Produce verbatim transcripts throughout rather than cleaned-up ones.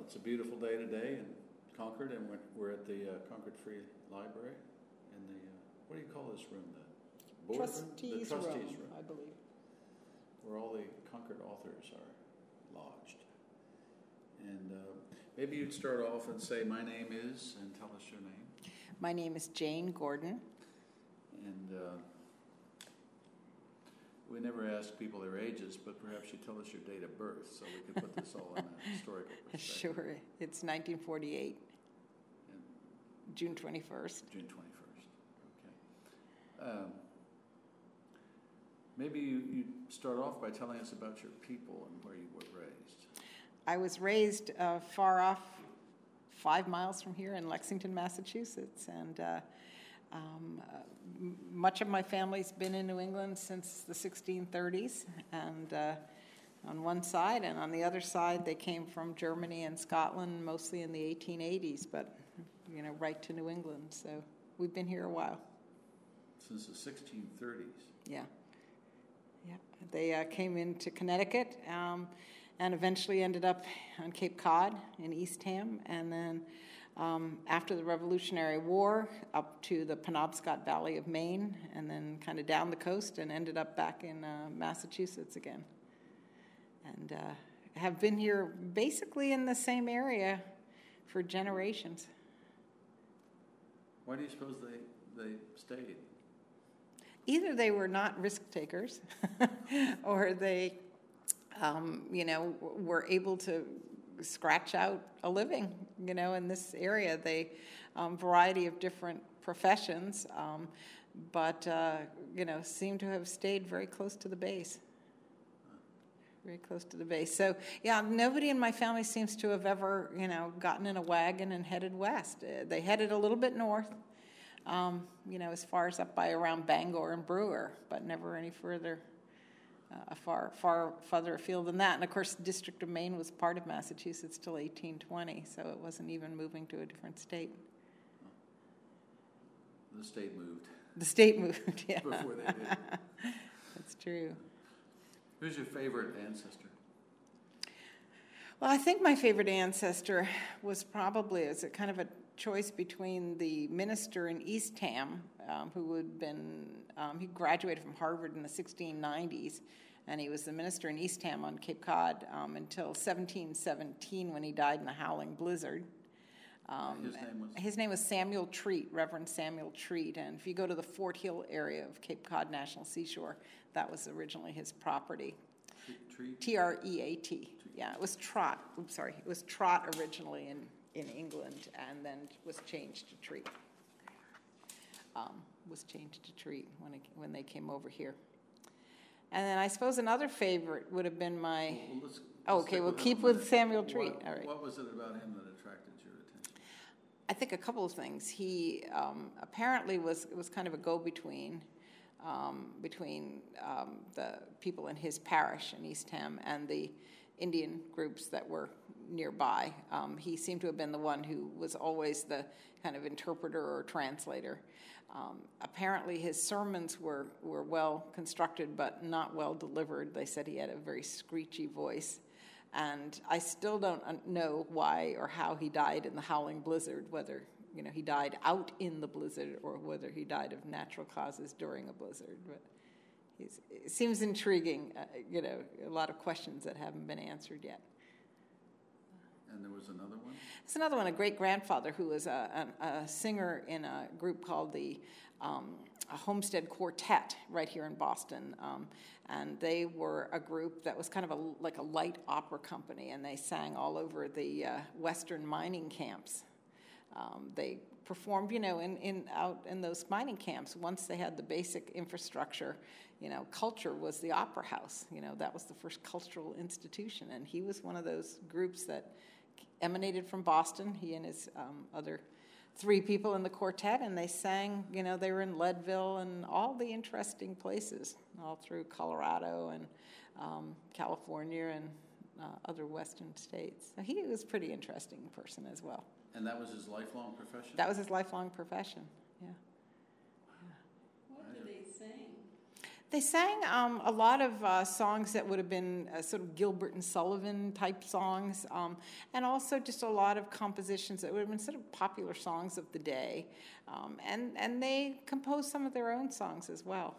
it's a beautiful day today in Concord, and we're, we're at the uh, Concord Free Library in the, uh, what do you call this room? The board trustees, room? The trustees room, room, I believe. Where all the Concord authors are lodged. And uh, maybe you'd start off and say, my name is, and tell us your name. My name is Jane Gordon. And uh, we never ask people their ages, but perhaps you tell us your date of birth so we can put this all in a historical perspective. Sure. It's nineteen forty-eight, And June twenty-first. June twenty-first. Okay. Um, maybe you, you start off by telling us about your people and where you were raised. I was raised uh, far off, five miles from here in Lexington, Massachusetts, and uh, um, uh, m- much of my family's been in New England since the sixteen thirties, and uh, on one side, and on the other side, they came from Germany and Scotland, mostly in the eighteen eighties, but you know, right to New England. So we've been here a while. Since the sixteen thirties. Yeah, yeah. They uh, came into Connecticut. Um, and eventually ended up on Cape Cod in Eastham, and then um, after the Revolutionary War, up to the Penobscot Valley of Maine, and then kind of down the coast, and ended up back in uh, Massachusetts again. And uh, have been here basically in the same area for generations. Why do you suppose they, they stayed? Either they were not risk takers, or they Um, you know, were able to scratch out a living, you know, in this area. They, um, variety of different professions, um, but, uh, you know, seem to have stayed very close to the base. Very close to the base. So, yeah, nobody in my family seems to have ever, you know, gotten in a wagon and headed west. Uh, they headed a little bit north, um, you know, as far as up by around Bangor and Brewer, but never any further. Uh, far, far further afield than that. And of course, the District of Maine was part of Massachusetts till eighteen twenty, so it wasn't even moving to a different state. The state moved. The state moved, yeah. Before they did. That's true. Who's your favorite ancestor? Well, I think my favorite ancestor was probably, as a kind of a choice between the minister in Eastham, um, who had been, um, he graduated from Harvard in the sixteen nineties, and he was the minister in Eastham on Cape Cod um, until seventeen seventeen, when he died in a howling blizzard. Um, his name was? His name was Samuel Treat, Reverend Samuel Treat, and if you go to the Fort Hill area of Cape Cod National Seashore, that was originally his property. Treat? T R E A T. Yeah, it was Trot. Oops, sorry. It was Trot originally in, in England, and then was changed to Treat. Um, was changed to Treat when it, when they came over here. And then I suppose another favorite would have been my... Well, let's, oh, let's okay, we'll with keep with Samuel Treat. What, All right. What was it about him that attracted your attention? I think a couple of things. He um, apparently was was kind of a go-between um, between um, the people in his parish in Eastham and the Indian groups that were nearby. Um, he seemed to have been the one who was always the kind of interpreter or translator. Um, apparently his sermons were, were well constructed but not well delivered. They said he had a very screechy voice. And I still don't know why or how he died in the howling blizzard, whether you know he died out in the blizzard or whether he died of natural causes during a blizzard. But he's, it seems intriguing, uh, you know, a lot of questions that haven't been answered yet. And there was another one? There's another one, a great-grandfather who was a, a, a singer in a group called the um, Homestead Quartet right here in Boston. Um, and they were a group that was kind of a, like a light opera company, and they sang all over the uh, western mining camps. Um, they performed, you know, in, in out in those mining camps. Once they had the basic infrastructure, you know, culture was the opera house. You know, that was the first cultural institution, and he was one of those groups that emanated from Boston, he and his um, other three people in the quartet, and they sang, you know, they were in Leadville and all the interesting places, all through Colorado and um, California and uh, other western states. So he was a pretty interesting person as well. And that was his lifelong profession? That was his lifelong profession, yeah. What did they sing? They sang um, a lot of uh, songs that would have been uh, sort of Gilbert and Sullivan type songs, um, and also just a lot of compositions that would have been sort of popular songs of the day. Um, and, and they composed some of their own songs as well.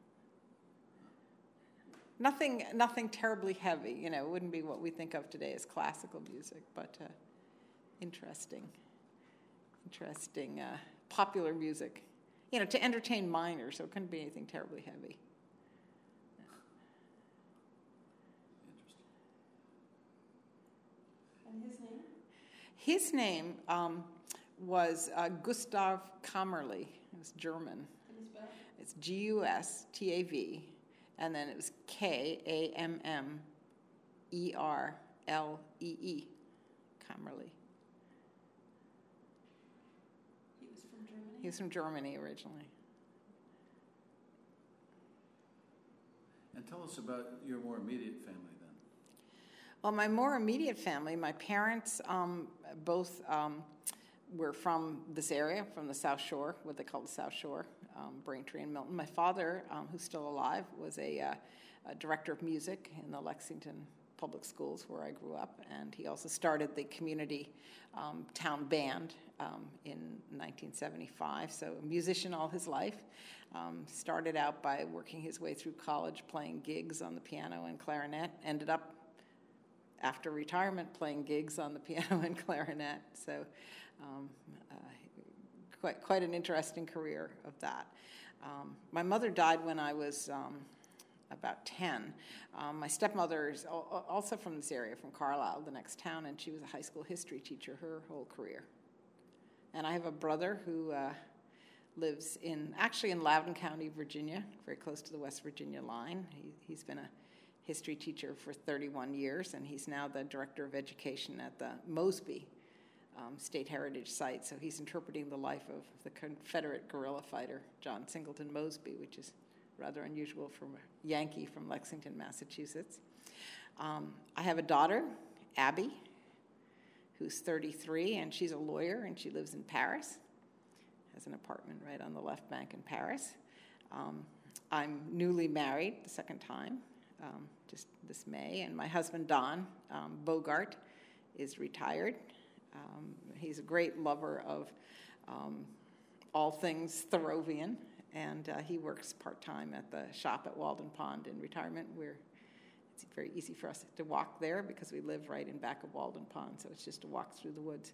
Nothing, nothing terribly heavy, you know, it wouldn't be what we think of today as classical music, but uh, interesting, interesting uh, popular music. You know, to entertain minors, so it couldn't be anything terribly heavy. And his name? His name um, was uh, Gustav Kammerle. It was German. Can you spell? It's G U S T A V, and then it was K A M M E R L E E, Kammerle. He was from Germany? He was from Germany originally. And tell us about your more immediate family then. Well, my more immediate family, my parents um, both um, were from this area, from the South Shore, what they call the South Shore, um, Braintree and Milton. My father, um, who's still alive, was a, uh, a director of music in the Lexington Public Schools where I grew up, and he also started the community um, town band um, in nineteen seventy-five, so a musician all his life. Um, started out by working his way through college, playing gigs on the piano and clarinet, ended up after retirement playing gigs on the piano and clarinet, so um, uh, quite, quite an interesting career of that. Um, my mother died when I was um, about ten. Um, my stepmother is al- also from this area, from Carlisle, the next town, and she was a high school history teacher her whole career. And I have a brother who uh, lives in, actually in Loudoun County, Virginia, very close to the West Virginia line. He, he's been a history teacher for thirty-one years, and he's now the director of education at the Mosby um, State Heritage Site. So he's interpreting the life of the Confederate guerrilla fighter, John Singleton Mosby, which is rather unusual for a Yankee from Lexington, Massachusetts. Um, I have a daughter, Abby, who's thirty-three, and she's a lawyer, and she lives in Paris, has an apartment right on the left bank in Paris. Um, I'm newly married the second time, um, just this May, and my husband, Don um, Bogart, is retired. Um, he's a great lover of um, all things Thoreauvian, and uh, he works part-time at the shop at Walden Pond in retirement, where it's very easy for us to walk there because we live right in back of Walden Pond, so it's just a walk through the woods.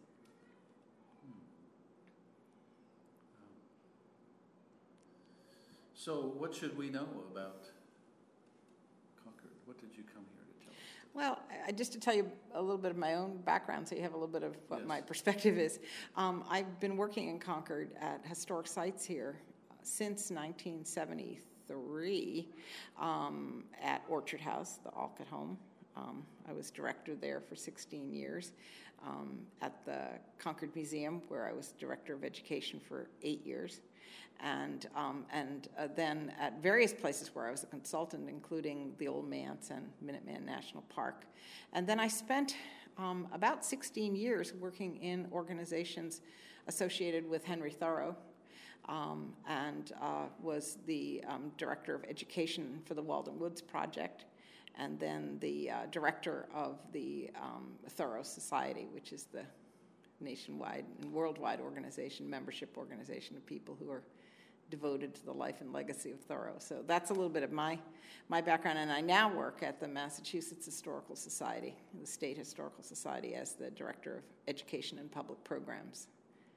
So what should we know about Concord? What did you come here to tell us? Well, I, just to tell you a little bit of my own background, so you have a little bit of what Yes. my perspective is. Um, I've been working in Concord at historic sites here uh, since nineteen seventy-three um, at Orchard House, the Alcott home. Um, I was director there for sixteen years. Um, at the Concord Museum, where I was director of education for eight years. And um, and uh, then at various places where I was a consultant, including the Old Manse and Minuteman National Park. And then I spent um, about sixteen years working in organizations associated with Henry Thoreau, um, and uh, was the um, director of education for the Walden Woods Project, and then the uh, director of the um, Thoreau Society, which is the nationwide and worldwide organization, membership organization of people who are devoted to the life and legacy of Thoreau. So that's a little bit of my, my background, and I now work at the Massachusetts Historical Society, the State Historical Society, as the Director of Education and Public Programs.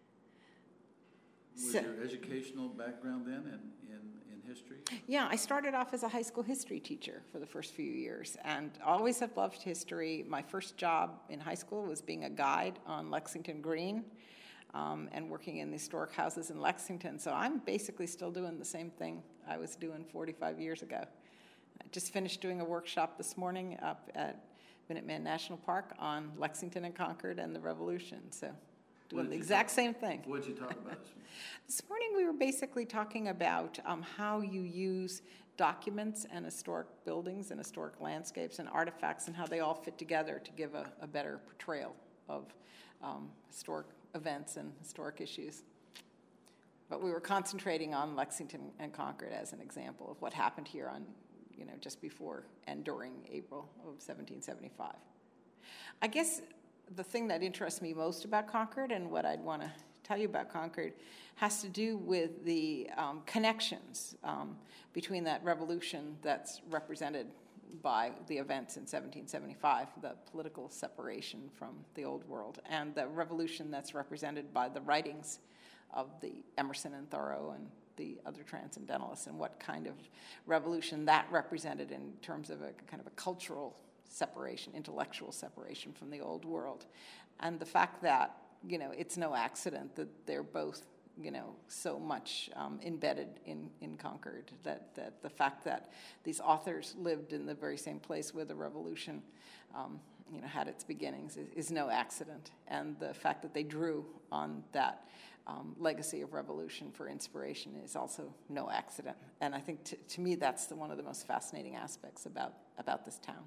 Was So- your educational background then in, in, in history? Yeah, I started off as a high school history teacher for the first few years, and always have loved history. My first job in high school was being a guide on Lexington Green, um, and working in the historic houses in Lexington. So I'm basically still doing the same thing I was doing forty-five years ago. I just finished doing a workshop this morning up at Minuteman National Park on Lexington and Concord and the Revolution. So doing did the you exact talk- same thing. What did you talk about this morning? This morning we were basically talking about um, how you use documents and historic buildings and historic landscapes and artifacts and how they all fit together to give a, a better portrayal of um, historic events and historic issues. but we were concentrating on Lexington and Concord as an example of what happened here on, you know, just before and during April of seventeen seventy-five. I guess the thing that interests me most about Concord and what I'd want to tell you about Concord has to do with the um, connections um, between that revolution that's represented by the events in seventeen seventy-five, the political separation from the old world, and the revolution that's represented by the writings of the Emerson and Thoreau and the other transcendentalists, and what kind of revolution that represented in terms of a kind of a cultural separation, intellectual separation from the old world. And the fact that, you know, it's no accident that they're both, you know, so much um, embedded in, in Concord, that, that the fact that these authors lived in the very same place where the revolution, um, you know, had its beginnings is, is no accident. And the fact that they drew on that um, legacy of revolution for inspiration is also no accident. And I think, t- to me, that's the, one of the most fascinating aspects about, about this town.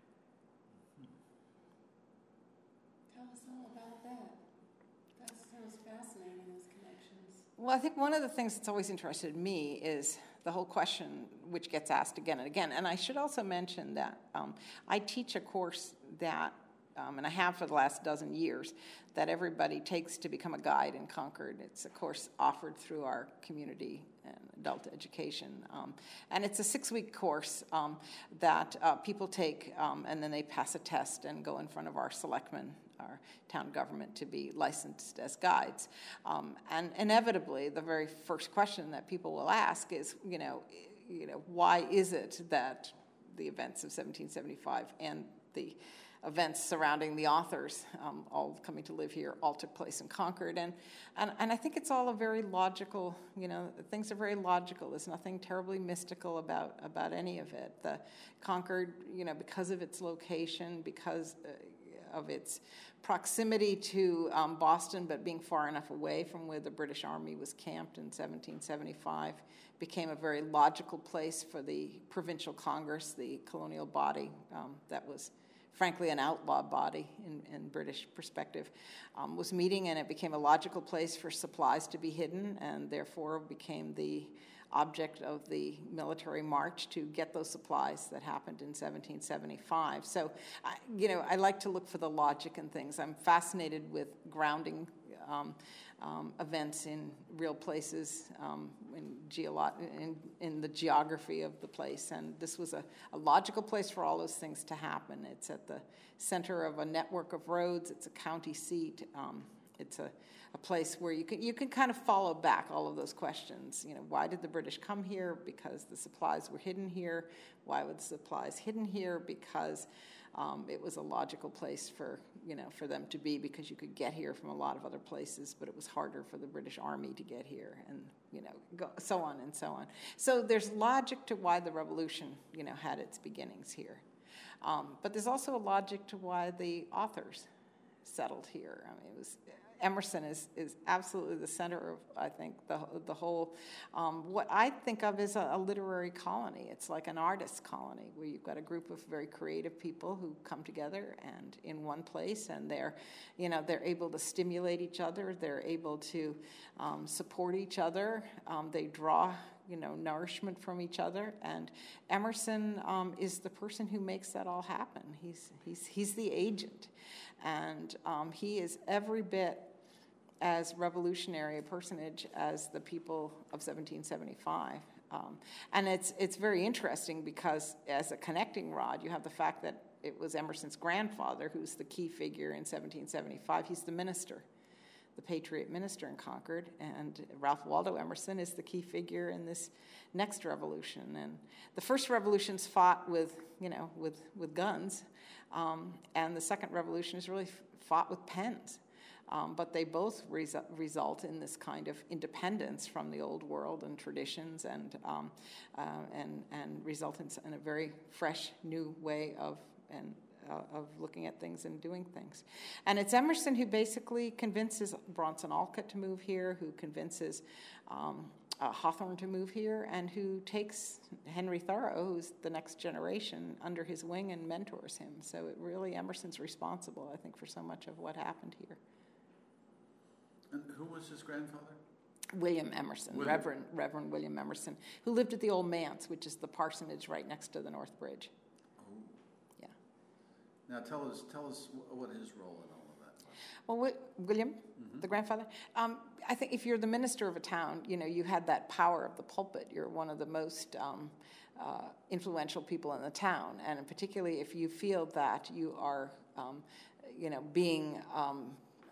Tell us all about that. That sounds fascinating, those connections. Well, I think one of the things that's always interested me is the whole question which gets asked again and again. And I should also mention that um, I teach a course that, um, and I have for the last dozen years, that everybody takes to become a guide in Concord. It's a course offered through our community and adult education. Um, and it's a six-week course um, that uh, people take, um, and then they pass a test and go in front of our selectmen, our town government, to be licensed as guides. Um, and inevitably, the very first question that people will ask is, you know, you know, why is it that the events of seventeen seventy-five and the events surrounding the authors, um, all coming to live here, all took place in Concord. And, and and I think it's all a very logical, you know, things are very logical. There's nothing terribly mystical about, about any of it. The Concord, you know, because of its location, because uh, of its proximity to um, Boston, but being far enough away from where the British Army was camped in seventeen seventy-five, became a very logical place for the Provincial Congress, the colonial body um, that was frankly an outlaw body in, in British perspective, um, was meeting, and it became a logical place for supplies to be hidden, and therefore became the object of the military march to get those supplies that happened in seventeen seventy-five. So, I, you know, I like to look for the logic in things. I'm fascinated with grounding um, um, events in real places, um, in, geolo- in, in the geography of the place. And this was a, a logical place for all those things to happen. It's at the center of a network of roads. It's a county seat. Um, it's a, a place where you can you can kind of follow back all of those questions. You know, why did the British come here? Because the supplies were hidden here. Why were the supplies hidden here? Because Um, it was a logical place for, you know, for them to be, because you could get here from a lot of other places, but it was harder for the British Army to get here, and, you know, go, so on and so on. So there's logic to why the revolution, you know, had its beginnings here. Um, but there's also a logic to why the authors settled here. I mean, it was... Emerson is, is absolutely the center of, I think, the the whole, um, what I think of as a, a literary colony. It's like an artist's colony, where you've got a group of very creative people who come together and in one place, and they're, you know, they're able to stimulate each other. They're able to um, support each other. Um, they draw, you know, nourishment from each other. And Emerson um, is the person who makes that all happen. He's he's he's the agent, and um, he is every bit as revolutionary a personage as the people of seventeen seventy-five. Um, and it's it's very interesting, because as a connecting rod, you have the fact that it was Emerson's grandfather who's the key figure in seventeen seventy-five. He's the minister, the Patriot minister in Concord, and Ralph Waldo Emerson is the key figure in this next revolution. And the first revolution's fought with, you know, with, with guns, um, and the second revolution is really fought with pens. Um, but they both resu- result in this kind of independence from the old world and traditions, and um, uh, and and result in, in a very fresh new way of and uh, of looking at things and doing things. And it's Emerson who basically convinces Bronson Alcott to move here, who convinces um, uh, Hawthorne to move here, and who takes Henry Thoreau, who's the next generation, under his wing and mentors him. So it really, Emerson's responsible, I think, for so much of what happened here. And who was his grandfather? William Emerson, William. Reverend Reverend William Emerson, who lived at the Old Manse, which is the parsonage right next to the North Bridge. Oh. Yeah. Now tell us tell us what his role in all of that was. Well, Wi- William, mm-hmm. the grandfather, um, I think if you're the minister of a town, you know, you had that power of the pulpit. You're one of the most um, uh, influential people in the town, and particularly if you feel that you are, um, you know, being um,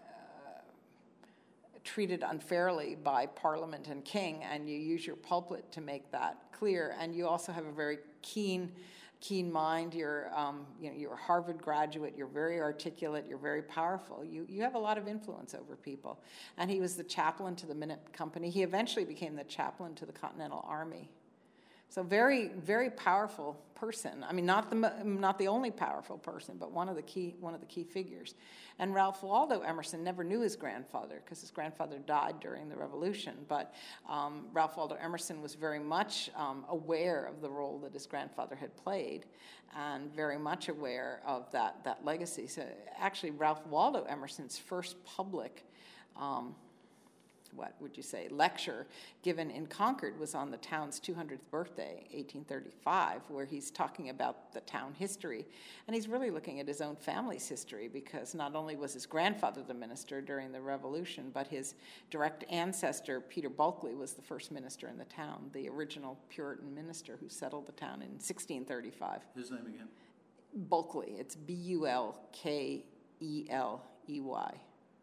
treated unfairly by Parliament and King, and you use your pulpit to make that clear. And you also have a very keen, keen mind. You're, um, you know, you're a Harvard graduate. You're very articulate. You're very powerful. You you have a lot of influence over people. And he was the chaplain to the Minute Company. He eventually became the chaplain to the Continental Army. So very, very powerful person. I mean, not the not the only powerful person, but one of the key one of the key figures. And Ralph Waldo Emerson never knew his grandfather because his grandfather died during the Revolution. But um, Ralph Waldo Emerson was very much um, aware of the role that his grandfather had played, and very much aware of that that legacy. So actually, Ralph Waldo Emerson's first public Um, what would you say, lecture given in Concord was on the town's two hundredth birthday, eighteen thirty-five, where he's talking about the town history. And he's really looking at his own family's history, because not only was his grandfather the minister during the Revolution, but his direct ancestor, Peter Bulkley, was the first minister in the town, the original Puritan minister who settled the town in sixteen thirty-five. His name again? Bulkley. It's B U L K E L E Y.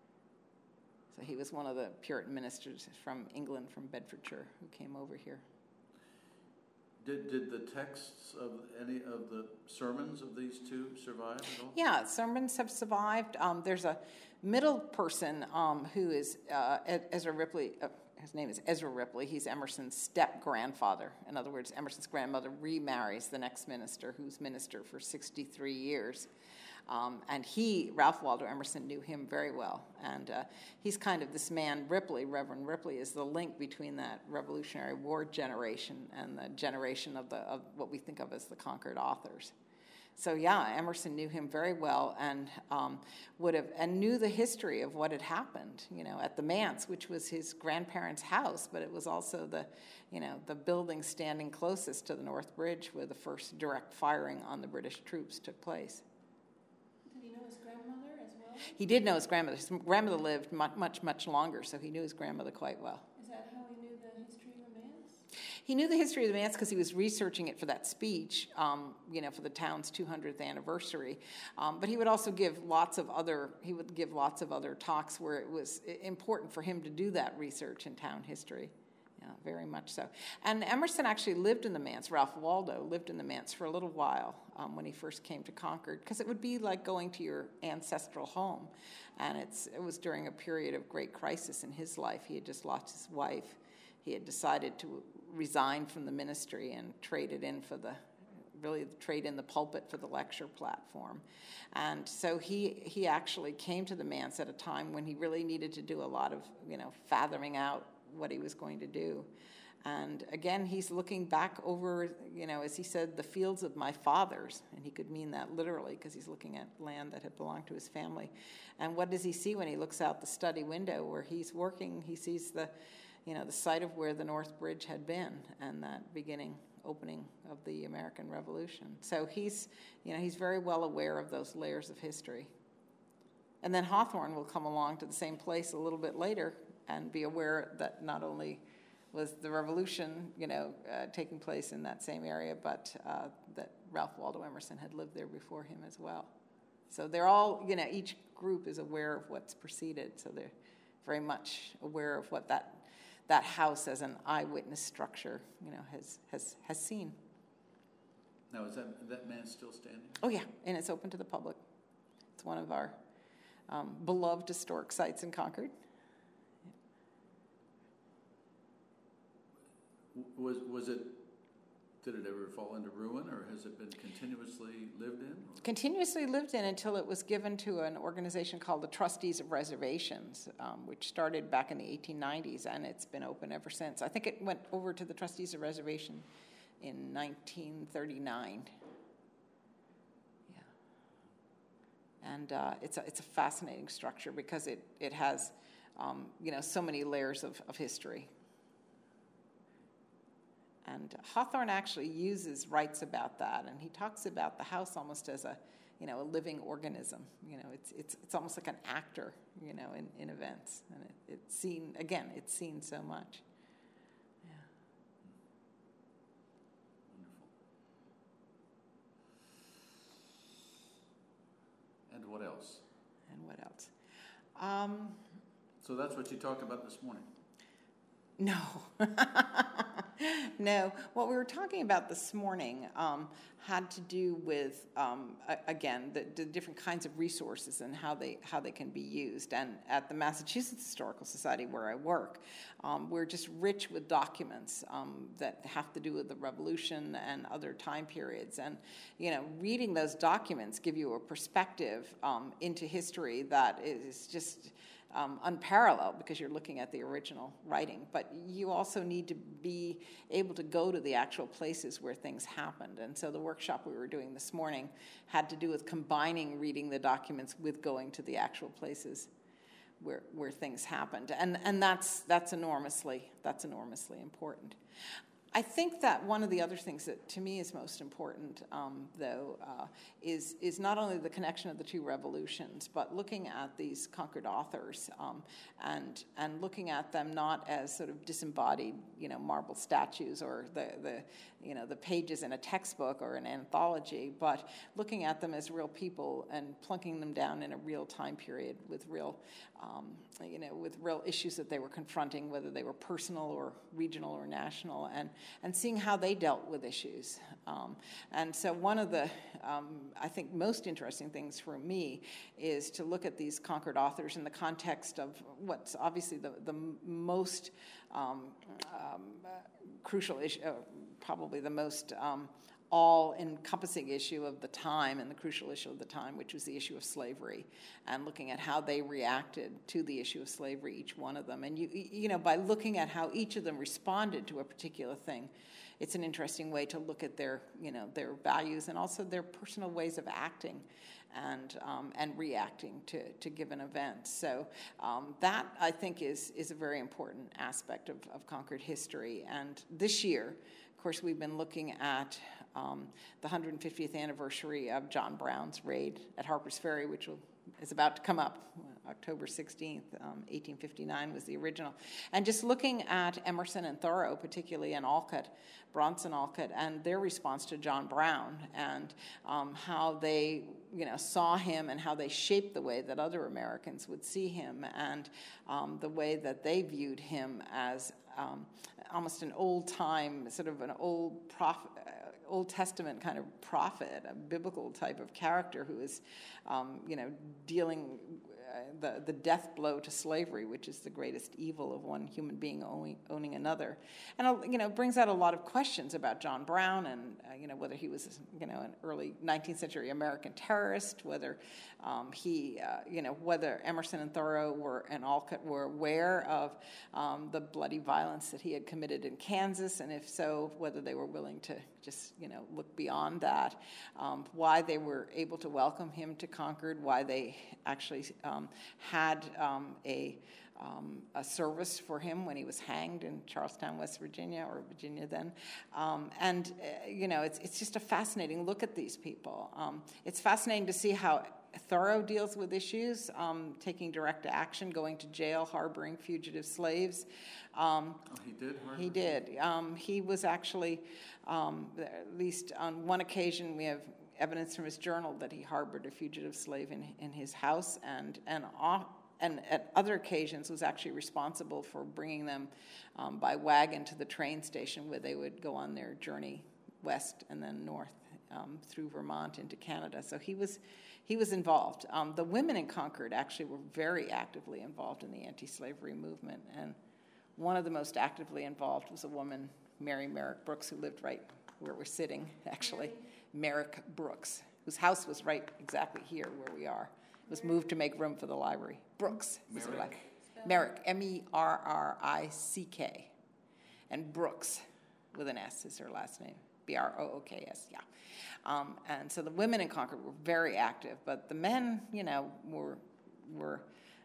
So he was one of the Puritan ministers from England, from Bedfordshire, who came over here. Did did the texts of any of the sermons of these two survive at all? Yeah, sermons have survived. Um, there's a middle person um, who is uh, Ezra Ripley. Uh, his name is Ezra Ripley. He's Emerson's step-grandfather. In other words, Emerson's grandmother remarries the next minister, who's minister for sixty-three years. Um, and he, Ralph Waldo Emerson, knew him very well. And uh, he's kind of this man, Ripley, Reverend Ripley, is the link between that Revolutionary War generation and the generation of, the, of what we think of as the Concord authors. So yeah, Emerson knew him very well, and um, would have and knew the history of what had happened, you know, at the Manse, which was his grandparents' house, but it was also the, you know, the building standing closest to the North Bridge where the first direct firing on the British troops took place. He did know his grandmother. His grandmother lived much, much, much longer, so he knew his grandmother quite well. Is that how he knew the history of the Manse? He knew the history of the Manse because he was researching it for that speech, um, you know, for the town's two hundredth anniversary. Um, but he would also give lots of other. He would give lots of other talks where it was important for him to do that research in town history. Yeah, very much so. And Emerson actually lived in the Manse. Ralph Waldo lived in the Manse for a little while um, when he first came to Concord, because it would be like going to your ancestral home. And it's it was during a period of great crisis in his life. He had just lost his wife. He had decided to resign from the ministry and trade it in for the, really trade in the pulpit for the lecture platform. And so he he actually came to the Manse at a time when he really needed to do a lot of, you know, fathoming out what he was going to do. And again, he's looking back over, you know, as he said, the fields of my fathers, and he could mean that literally because he's looking at land that had belonged to his family. And what does he see when he looks out the study window where he's working? He sees the, you know, the site of where the North Bridge had been and that beginning opening of the American Revolution. So he's, you know, he's very well aware of those layers of history. And then Hawthorne will come along to the same place a little bit later and be aware that not only was the Revolution, you know, uh, taking place in that same area, but uh, that Ralph Waldo Emerson had lived there before him as well. So they're all, you know, each group is aware of what's preceded, so they're very much aware of what that that house as an eyewitness structure, you know, has has has seen. Now, is that that man still standing? Oh yeah, and it's open to the public. It's one of our um, beloved historic sites in Concord. Was was it, did it ever fall into ruin, or has it been continuously lived in? Or? Continuously lived in until it was given to an organization called the Trustees of Reservations, um, which started back in the eighteen nineties, and it's been open ever since. I think it went over to the Trustees of Reservation in nineteen thirty-nine. Yeah. And uh, it's, a, it's a fascinating structure because it, it has um, you know, so many layers of, of history. And Hawthorne actually uses writes about that, and he talks about the house almost as a, you know, a living organism. You know, it's it's it's almost like an actor, you know, in, in events, and it, it's seen again. It's seen so much. Yeah. Wonderful. And what else? And what else? Um, so that's what you talked about this morning. No. No, what we were talking about this morning um, had to do with, um, a- again, the, the different kinds of resources and how they how they can be used. And at the Massachusetts Historical Society, where I work, um, we're just rich with documents um, that have to do with the Revolution and other time periods. And, you know, reading those documents give you a perspective um, into history that is just Um, unparalleled, because you're looking at the original writing. But you also need to be able to go to the actual places where things happened. And so the workshop we were doing this morning had to do with combining reading the documents with going to the actual places where where things happened. And and that's that's enormously that's enormously important. I think that one of the other things that to me is most important, um, though, uh, is is not only the connection of the two revolutions, but looking at these conquered authors um, and and looking at them not as sort of disembodied, you know, marble statues or the the you know the pages in a textbook or an anthology, but looking at them as real people and plunking them down in a real time period with real, um, you know, with real issues that they were confronting, whether they were personal or regional or national, and and seeing how they dealt with issues. Um, and so one of the, um, I think, most interesting things for me is to look at these conquered authors in the context of what's obviously the, the most um, um, uh, crucial issue, uh, probably the most um, all-encompassing issue of the time and the crucial issue of the time, which was the issue of slavery, and looking at how they reacted to the issue of slavery, each one of them. And, you you know, by looking at how each of them responded to a particular thing, it's an interesting way to look at their, you know, their values and also their personal ways of acting and um, and reacting to, to given events. So um, that, I think, is is a very important aspect of, of conquered history. And this year, of course, we've been looking at um, the one hundred fiftieth anniversary of John Brown's raid at Harper's Ferry, which will, is about to come up. October sixteenth, um, eighteen fifty-nine was the original. And just looking at Emerson and Thoreau, particularly, and Alcott, Bronson Alcott, and their response to John Brown, and um, how they, you know, saw him and how they shaped the way that other Americans would see him, and um, the way that they viewed him as um, almost an old-time, sort of an old prophet, Old Testament kind of prophet, a biblical type of character who is, um, you know, dealing uh, the the death blow to slavery, which is the greatest evil of one human being owning, owning another, and uh, you know, brings out a lot of questions about John Brown and uh, you know, whether he was, you know, an early nineteenth century American terrorist, whether um, he uh, you know, whether Emerson and Thoreau were and Alcott were aware of um, the bloody violence that he had committed in Kansas, and if so, whether they were willing to just, you know, look beyond that, um, why they were able to welcome him to Concord, why they actually um, had um, a um, a service for him when he was hanged in Charlestown, West Virginia, or Virginia then, um, and uh, you know, it's it's just a fascinating look at these people. Um, it's fascinating to see how Thoreau deals with issues, um, taking direct action, going to jail, harboring fugitive slaves. Um, oh, he did harbor? He did. Um, he was actually, um, at least on one occasion, we have evidence from his journal that he harbored a fugitive slave in in his house, and and off, and at other occasions was actually responsible for bringing them um, by wagon to the train station where they would go on their journey west and then north um, through Vermont into Canada. So he was he was involved. Um, the women in Concord actually were very actively involved in the anti-slavery movement, and one of the most actively involved was a woman, Mary Merrick Brooks, who lived right where we're sitting, actually. Merrick Brooks, whose house was right exactly here where we are. It was moved to make room for the library. Brooks. Merrick? Merrick, M E R R I C K. And Brooks, with an S, is her last name. B R O O K S, yeah. Um, and so the women in Concord were very active, but the men, you know, were were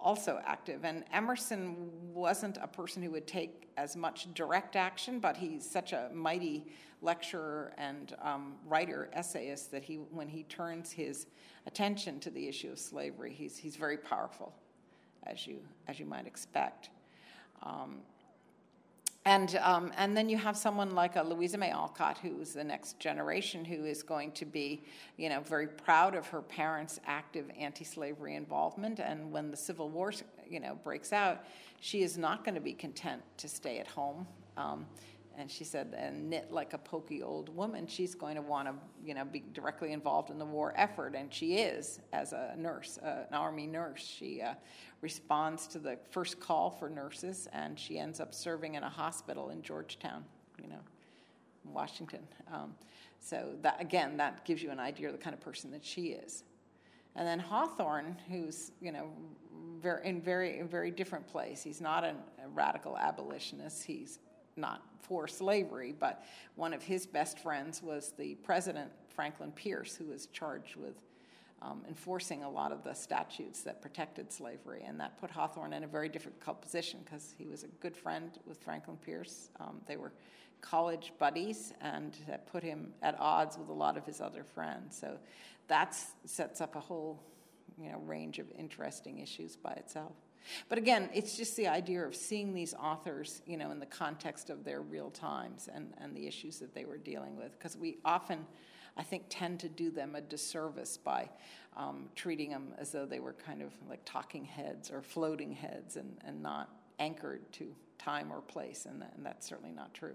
also active. And Emerson wasn't a person who would take as much direct action, but he's such a mighty lecturer and um, writer, essayist, that he, when he turns his attention to the issue of slavery, he's he's very powerful, as you as you might expect. Um, And um, and then you have someone like a Louisa May Alcott, who's the next generation, who is going to be, you know, very proud of her parents' active anti-slavery involvement. And when the Civil War, you know, breaks out, she is not going to be content to stay at home. Um, and she said, and knit like a pokey old woman. She's going to want to, you know, be directly involved in the war effort, and she is as a nurse, uh, an Army nurse. She uh, responds to the first call for nurses, and she ends up serving in a hospital in Georgetown, you know, Washington. Um, so that, again, that gives you an idea of the kind of person that she is. And then Hawthorne, who's, you know, very in very in very different place. He's not an, a radical abolitionist. He's not for slavery, but one of his best friends was the president, Franklin Pierce, who was charged with um, enforcing a lot of the statutes that protected slavery, and that put Hawthorne in a very difficult position because he was a good friend with Franklin Pierce. Um, they were college buddies, and that put him at odds with a lot of his other friends. So that sets up a whole, you know, range of interesting issues by itself. But again, it's just the idea of seeing these authors, you know, in the context of their real times and, and the issues that they were dealing with. Because we often, I think, tend to do them a disservice by um, treating them as though they were kind of like talking heads or floating heads and, and not anchored to time or place. And, that, and that's certainly not true.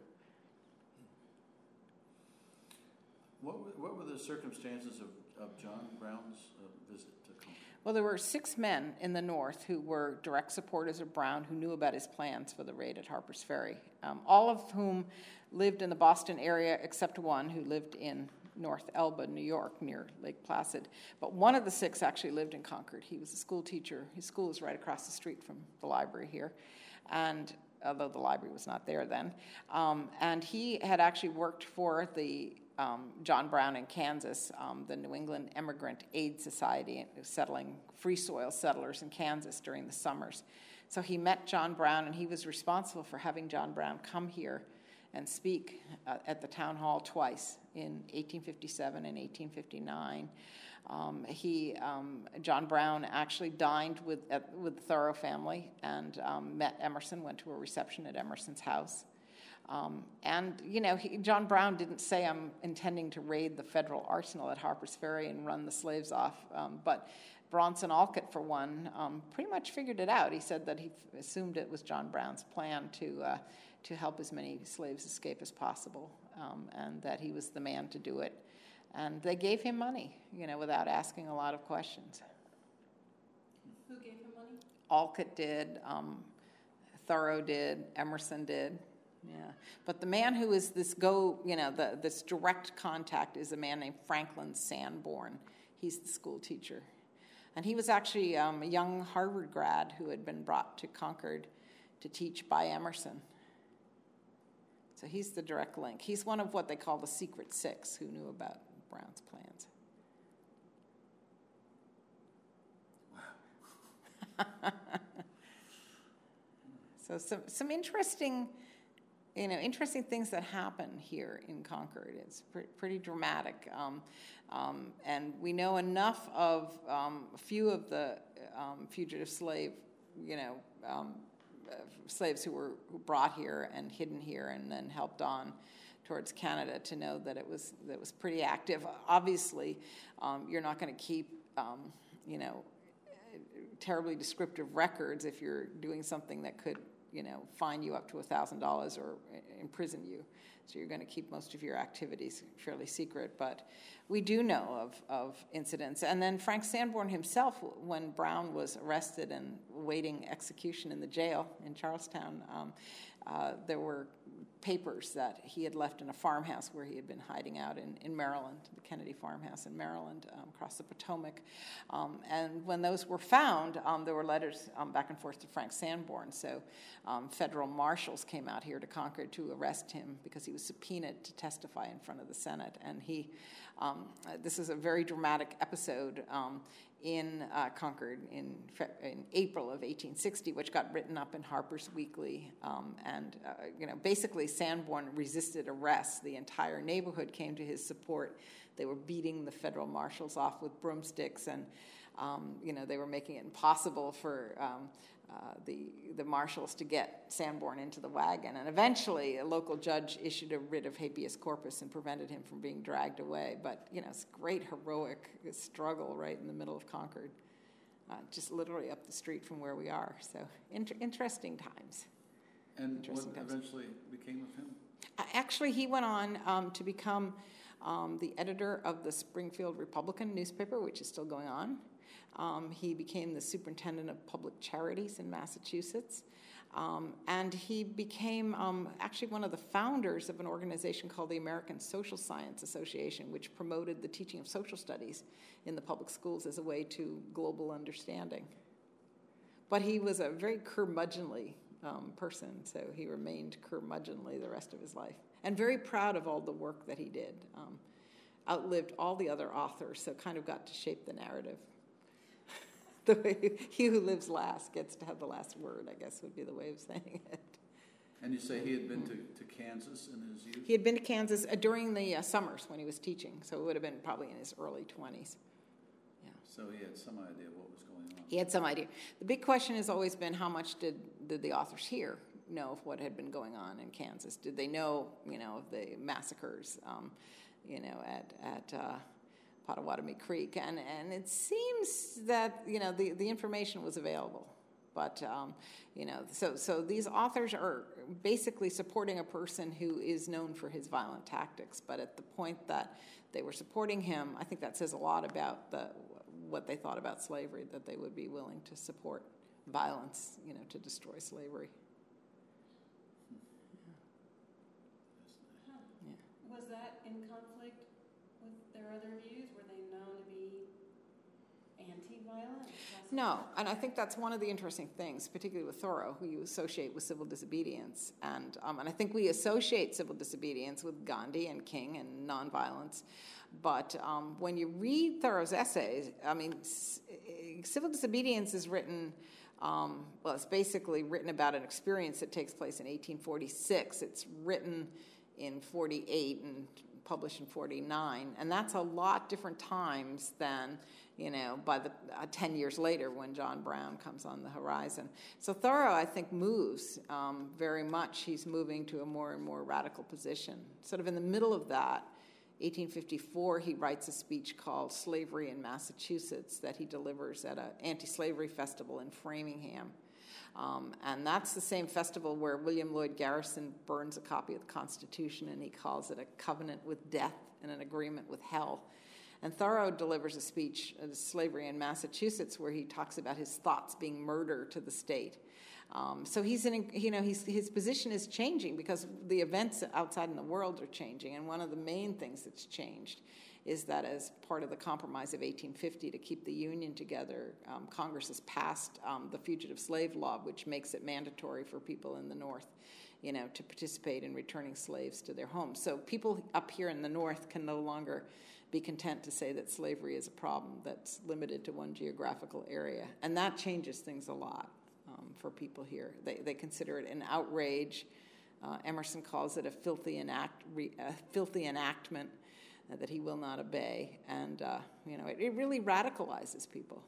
What were, what were the circumstances of, of John Brown's uh, visit to Concord? Well, there were six men in the North who were direct supporters of Brown, who knew about his plans for the raid at Harper's Ferry, um, all of whom lived in the Boston area except one who lived in North Elba, New York, near Lake Placid. But one of the six actually lived in Concord. He was a school teacher. His school was right across the street from the library here, and although the library was not there then. Um, and he had actually worked for the Um, John Brown in Kansas, um, the New England Emigrant Aid Society, settling free soil settlers in Kansas during the summers. So he met John Brown, and he was responsible for having John Brown come here and speak uh, at the town hall twice in eighteen fifty-seven and eighteen fifty-nine. Um, he, um, John Brown actually dined with at, with the Thoreau family and um, met Emerson, went to a reception at Emerson's house. Um, and, you know, he, John Brown didn't say, I'm intending to raid the federal arsenal at Harper's Ferry and run the slaves off. Um, but Bronson Alcott, for one, um, pretty much figured it out. He said that he f- assumed it was John Brown's plan to uh, to help as many slaves escape as possible, um, and that he was the man to do it. And they gave him money, you know, without asking a lot of questions. Who gave him money? Alcott did, um, Thoreau did, Emerson did. Yeah, but the man who is this go, you know, the, this direct contact is a man named Franklin Sanborn. He's the school teacher. And he was actually um, a young Harvard grad who had been brought to Concord to teach by Emerson. So he's the direct link. He's one of what they call the Secret Six who knew about Brown's plans. Wow. So some some interesting... You know, interesting things that happen here in Concord. It's pre- pretty dramatic. Um, um, and we know enough of um, a few of the um, fugitive slave, you know, um, uh, slaves who were who brought here and hidden here and then helped on towards Canada to know that it was that it was pretty active. Obviously, um, you're not going to keep, um, you know, terribly descriptive records if you're doing something that could, you know, fine you up to one thousand dollars or imprison you. So you're going to keep most of your activities fairly secret. But we do know of, of incidents. And then Frank Sanborn himself, when Brown was arrested and awaiting execution in the jail in Charlestown, um, uh, there were papers that he had left in a farmhouse where he had been hiding out in, in Maryland, the Kennedy farmhouse in Maryland, um, across the Potomac. Um, and when those were found, um, there were letters um, back and forth to Frank Sanborn. So um, federal marshals came out here to Concord to arrest him because he was subpoenaed to testify in front of the Senate. And he, um, this is a very dramatic episode. Um, in uh, Concord in, in April of eighteen sixty, which got written up in Harper's Weekly. Um, and, uh, you know, basically Sanborn resisted arrest. The entire neighborhood came to his support. They were beating the federal marshals off with broomsticks, and, um, you know, they were making it impossible for um, uh, the, the marshals to get Sanborn into the wagon. And eventually a local judge issued a writ of habeas corpus and prevented him from being dragged away. But, you know, it's a great heroic struggle right in the middle of Concord, uh, just literally up the street from where we are. So inter- interesting times. And interesting what times. eventually became of him? Uh, actually, he went on um, to become um, the editor of the Springfield Republican newspaper, which is still going on. Um, he became the superintendent of public charities in Massachusetts. Um, and he became um, actually one of the founders of an organization called the American Social Science Association, which promoted the teaching of social studies in the public schools as a way to global understanding. But he was a very curmudgeonly um, person, so he remained curmudgeonly the rest of his life. And very proud of all the work that he did. Um, outlived all the other authors, so kind of got to shape the narrative. The way he who lives last gets to have the last word, I guess would be the way of saying it. And you say he had been to, to Kansas in his youth? He had been to Kansas uh, during the uh, summers when he was teaching, so it would have been probably in his early twenties. Yeah. So he had some idea of what was going on. He had some idea. The big question has always been, how much did, did the authors here know of what had been going on in Kansas? Did they know, you know, of the massacres, um, you know, at at uh, Pottawatomie Creek? And and it seems that, you know, the, the information was available. But, um, you know, so so these authors are basically supporting a person who is known for his violent tactics. But at the point that they were supporting him, I think that says a lot about the what they thought about slavery, that they would be willing to support violence, you know, to destroy slavery. Huh. Yeah. Was that in conflict with their other views? Were they known to be anti-violent? No, and I think that's one of the interesting things, particularly with Thoreau, who you associate with civil disobedience. And um, and I think we associate civil disobedience with Gandhi and King and nonviolence. But um, when you read Thoreau's essays, I mean, c- civil disobedience is written, um, well, it's basically written about an experience that takes place in eighteen forty-six. It's written in forty-eight and published in forty-nine. And that's a lot different times than, you know, by the uh, ten years later when John Brown comes on the horizon. So Thoreau, I think, moves um, very much. He's moving to a more and more radical position. Sort of in the middle of that, eighteen fifty-four, he writes a speech called Slavery in Massachusetts that he delivers at an anti-slavery festival in Framingham. Um, and that's the same festival where William Lloyd Garrison burns a copy of the Constitution, and he calls it a covenant with death and an agreement with hell. And Thoreau delivers a speech on slavery in Massachusetts where he talks about his thoughts being murder to the state. Um, so he's in, you know, he's, his position is changing because the events outside in the world are changing. And one of the main things that's changed is that as part of the Compromise of eighteen fifty to keep the Union together, um, Congress has passed um, the Fugitive Slave Law, which makes it mandatory for people in the North, you know, to participate in returning slaves to their homes. So people up here in the North can no longer be content to say that slavery is a problem that's limited to one geographical area. And that changes things a lot um, for people here. They, they consider it an outrage. Uh, Emerson calls it a filthy, enact, re, a filthy enactment uh, that he will not obey. And, uh, you know, it, it really radicalizes people,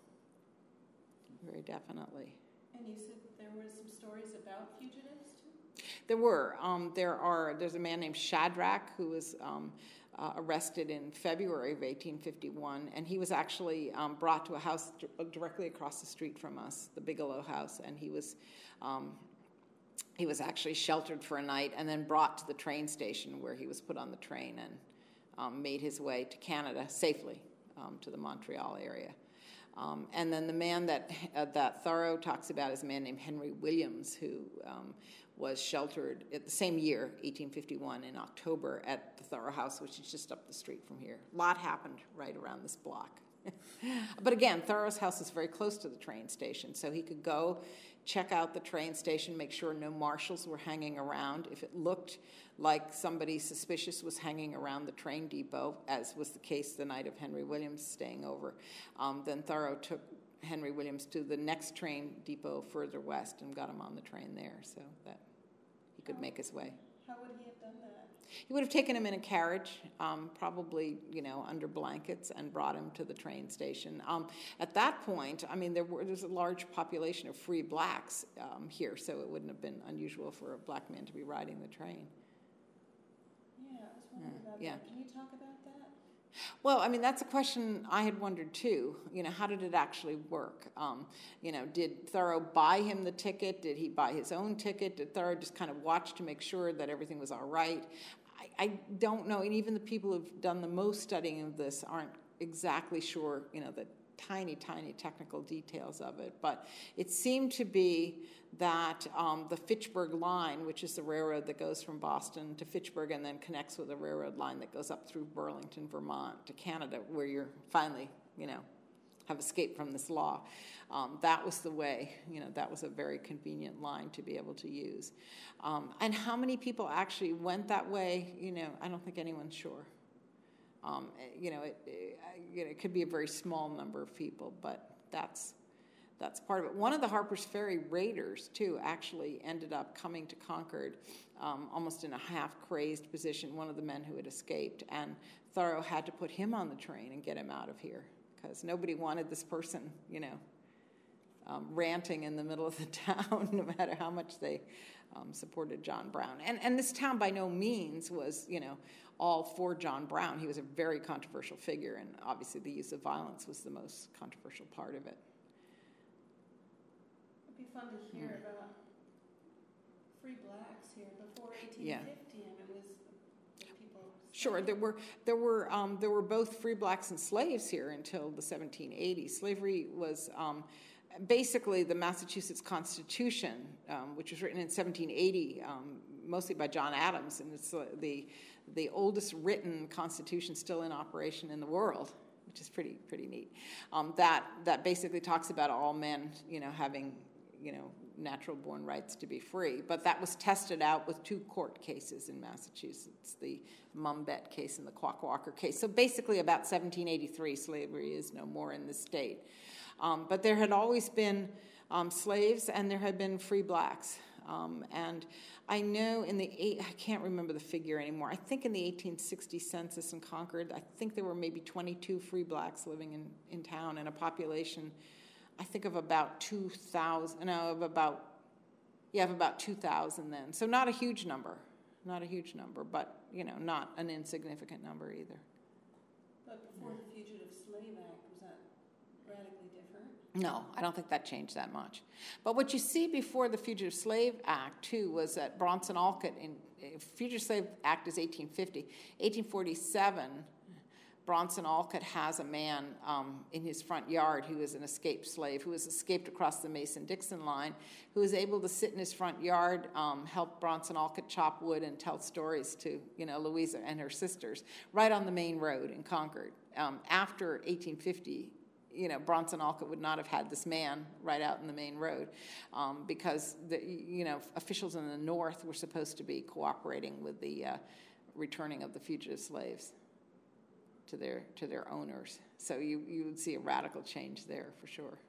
very definitely. And you said there were some stories about fugitives, too? There were. Um, there are. There's a man named Shadrach who was um, uh, arrested in February of eighteen fifty-one, and he was actually um, brought to a house d- directly across the street from us, the Bigelow House, and he was um, he was actually sheltered for a night and then brought to the train station where he was put on the train and um, made his way to Canada safely um, to the Montreal area. Um, and then the man that uh, that Thoreau talks about is a man named Henry Williams, who um, was sheltered at the same year, eighteen fifty-one, in October at the Thoreau House, which is just up the street from here. A lot happened right around this block. But again, Thoreau's house is very close to the train station, so he could go check out the train station, make sure no marshals were hanging around. If it looked like somebody suspicious was hanging around the train depot, as was the case the night of Henry Williams staying over, um, then Thoreau took Henry Williams to the next train depot further west and got him on the train there so that he could make his way. How would he have done that? He would have taken him in a carriage, um, probably, you know, under blankets, and brought him to the train station. Um, at that point, I mean, there were there's a large population of free blacks um, here, so it wouldn't have been unusual for a black man to be riding the train. Yeah, I was wondering Yeah, about yeah. that. Can you talk about that? Well, I mean, that's a question I had wondered too. You know, how did it actually work? Um, you know, did Thoreau buy him the ticket? Did he buy his own ticket? Did Thoreau just kind of watch to make sure that everything was all right? I, I don't know. And even the people who've done the most studying of this aren't exactly sure, you know, the tiny, tiny technical details of it. But it seemed to be that um, the Fitchburg line, which is the railroad that goes from Boston to Fitchburg and then connects with a railroad line that goes up through Burlington, Vermont to Canada, where you're finally, you know, have escaped from this law. Um, that was the way, you know, that was a very convenient line to be able to use. Um, and how many people actually went that way, you know, I don't think anyone's sure. Um, you know, it, it, you know, it could be a very small number of people, but that's that's part of it. One of the Harper's Ferry raiders, too, actually ended up coming to Concord um, almost in a half-crazed position, one of the men who had escaped, and Thoreau had to put him on the train and get him out of here because nobody wanted this person, you know, um, ranting in the middle of the town, no matter how much they um, supported John Brown. And, and this town by no means was, you know, all for John Brown. He was a very controversial figure, and obviously the use of violence was the most controversial part of it. It'd be fun to hear mm. about free blacks here before eighteen fifty. Yeah. I mean, it was people. Sure, there were there were um, there were both free blacks and slaves here until the seventeen eighties. Slavery was um, basically the Massachusetts Constitution, um, which was written in seventeen eighty, um, mostly by John Adams, and it's uh, the the oldest written constitution still in operation in the world, which is pretty pretty neat. Um, that that basically talks about all men, you know, having, you know, natural-born rights to be free. But that was tested out with two court cases in Massachusetts, the Mumbet case and the Quack Walker case. So basically about seventeen eighty-three, slavery is no more in the state. Um, but there had always been um, slaves, and there had been free blacks. Um, and I know in the, eight, I can't remember the figure anymore, I think in the eighteen sixty census in Concord, I think there were maybe twenty-two free blacks living in, in town, and a population, I think of about two thousand, no, of about, yeah, of about two thousand then. So not a huge number, not a huge number, but, you know, not an insignificant number either. But before the Fugitive Slave Act, was that radically different? No, I don't think that changed that much. But what you see before the Fugitive Slave Act, too, was that Bronson Alcott, in Fugitive Slave Act is eighteen fifty. eighteen forty-seven, Bronson Alcott has a man um, in his front yard who is an escaped slave, who has escaped across the Mason-Dixon line, who is able to sit in his front yard, um, help Bronson Alcott chop wood and tell stories to, you know, Louisa and her sisters, right on the main road in Concord. Um, after eighteen fifty, you know, Bronson Alcott would not have had this man right out in the main road um, because, the, you know, officials in the North were supposed to be cooperating with the uh, returning of the fugitive slaves to their to their owners. So you, you would see a radical change there for sure.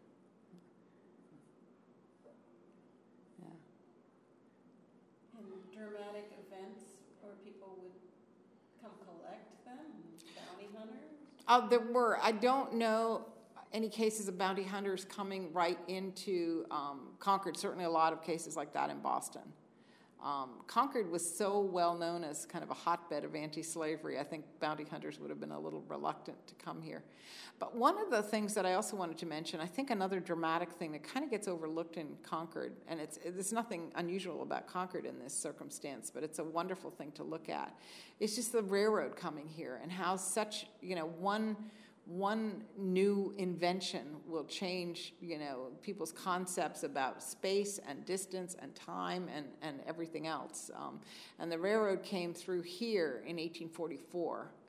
Yeah. And dramatic events where people would come collect them, bounty hunters? Uh, there were. I don't know any cases of bounty hunters coming right into um, Concord. Certainly a lot of cases like that in Boston. Um, Concord was so well known as kind of a hotbed of anti-slavery, I think bounty hunters would have been a little reluctant to come here. But one of the things that I also wanted to mention, I think another dramatic thing that kind of gets overlooked in Concord, and it's there's nothing unusual about Concord in this circumstance, but it's a wonderful thing to look at, is just the railroad coming here and how such, you know, one one new invention will change, you know, people's concepts about space and distance and time and, and everything else. Um, and the railroad came through here in eighteen forty-four.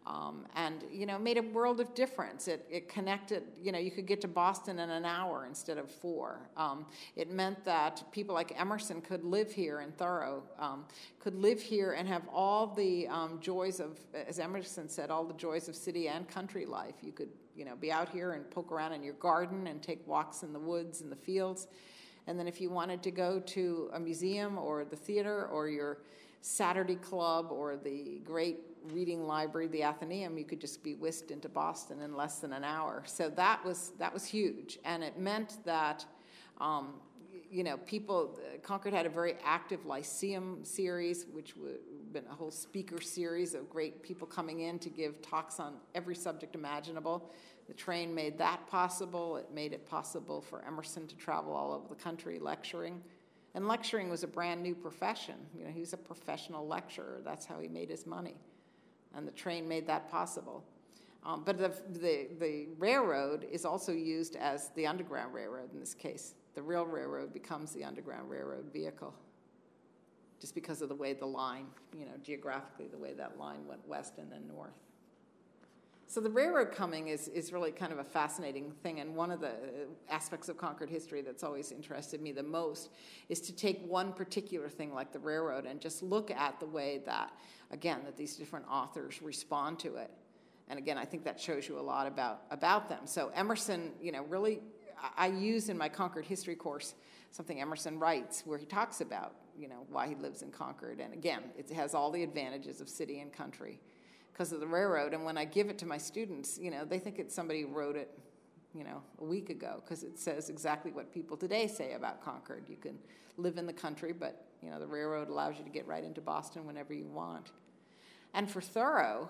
Um, and, you know, made a world of difference. It, it connected, you know, you could get to Boston in an hour instead of four. Um, it meant that people like Emerson could live here in Thoreau, um, could live here and have all the um, joys of, as Emerson said, all the joys of city and country life. You could, you know, be out here and poke around in your garden and take walks in the woods and the fields. And then if you wanted to go to a museum or the theater or your Saturday club or the great reading library, the Athenaeum, you could just be whisked into Boston in less than an hour. So that was that was huge, and it meant that, um, you know, people. Concord had a very active Lyceum series, which would have been a whole speaker series of great people coming in to give talks on every subject imaginable. The train made that possible. It made it possible for Emerson to travel all over the country lecturing. And lecturing was a brand new profession. You know, he was a professional lecturer. That's how he made his money. And the train made that possible. Um, but the, the, the railroad is also used as the Underground Railroad in this case. The real railroad becomes the Underground Railroad vehicle, just because of the way the line, you know, geographically, the way that line went west and then north. So the railroad coming is, is really kind of a fascinating thing, and one of the aspects of Concord history that's always interested me the most is to take one particular thing like the railroad and just look at the way that, again, that these different authors respond to it. And again, I think that shows you a lot about, about them. So Emerson, you know, really, I use in my Concord history course something Emerson writes where he talks about, you know, why he lives in Concord. And again, it has all the advantages of city and country because of the railroad. And when I give it to my students, you know, they think it's somebody who wrote it, you know, a week ago, because it says exactly what people today say about Concord. You can live in the country, but, you know, the railroad allows you to get right into Boston whenever you want. And for Thoreau,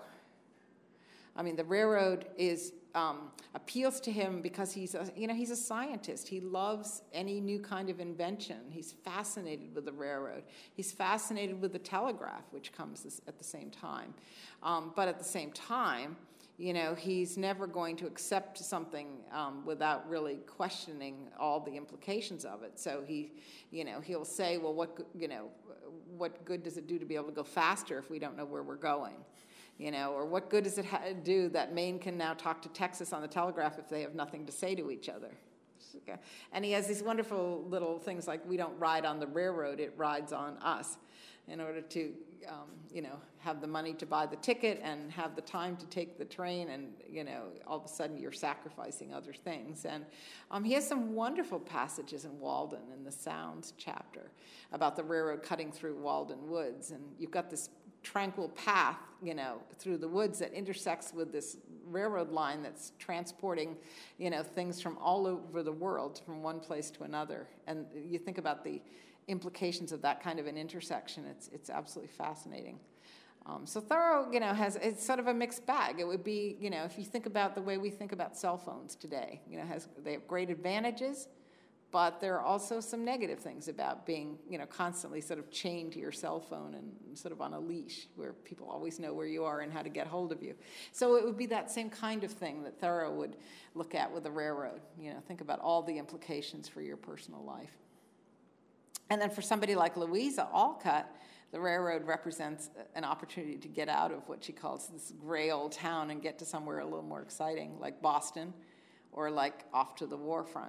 I mean, the railroad is um, appeals to him because he's a, you know, he's a scientist. He loves any new kind of invention. He's fascinated with the railroad. He's fascinated with the telegraph, which comes at the same time. Um, but at the same time, you know, he's never going to accept something um, without really questioning all the implications of it. So he, you know, he'll say, well, what, you know, what good does it do to be able to go faster if we don't know where we're going? You know, or what good does it ha- do that Maine can now talk to Texas on the telegraph if they have nothing to say to each other? Okay. And he has these wonderful little things like, we don't ride on the railroad, it rides on us, in order to, um, you know, have the money to buy the ticket and have the time to take the train, and, you know, all of a sudden you're sacrificing other things. And um, he has some wonderful passages in Walden in the Sounds chapter about the railroad cutting through Walden Woods, and you've got this tranquil path, you know, through the woods that intersects with this railroad line that's transporting, you know, things from all over the world from one place to another. And you think about the implications of that kind of an intersection. It's it's absolutely fascinating. Um, so Thoreau, you know, has it's sort of a mixed bag. It would be, you know, if you think about the way we think about cell phones today, you know, has they have great advantages, but there are also some negative things about being, you know, constantly sort of chained to your cell phone and sort of on a leash where people always know where you are and how to get hold of you. So it would be that same kind of thing that Thoreau would look at with the railroad. You know, think about all the implications for your personal life. And then for somebody like Louisa Alcott, the railroad represents an opportunity to get out of what she calls this gray old town and get to somewhere a little more exciting, like Boston or like off to the war front.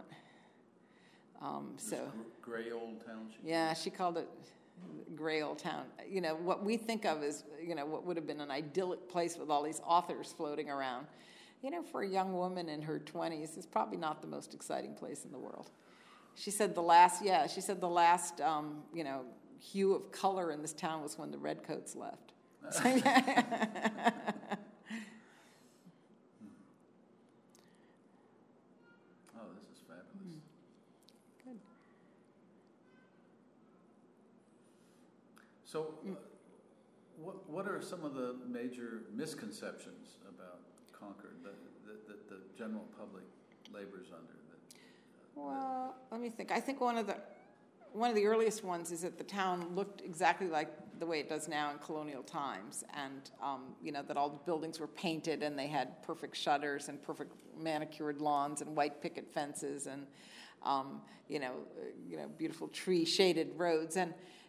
Um, so gray old town. She yeah, she called it gray old town. You know, what we think of as, you know, what would have been an idyllic place with all these authors floating around. You know, for a young woman in her twenties, it's probably not the most exciting place in the world. She said the last, yeah, she said the last, um, you know, hue of color in this town was when the redcoats left. So, yeah. Oh, this is fabulous. Mm. Good. So, uh, what what are some of the major misconceptions about Concord that, that, that the general public labors under? That, uh, well, that... let me think. I think one of the one of the earliest ones is that the town looked exactly like the way it does now in colonial times, and um, you know, that all the buildings were painted and they had perfect shutters and perfect manicured lawns and white picket fences and um, you know, uh, you know, beautiful tree shaded roads. And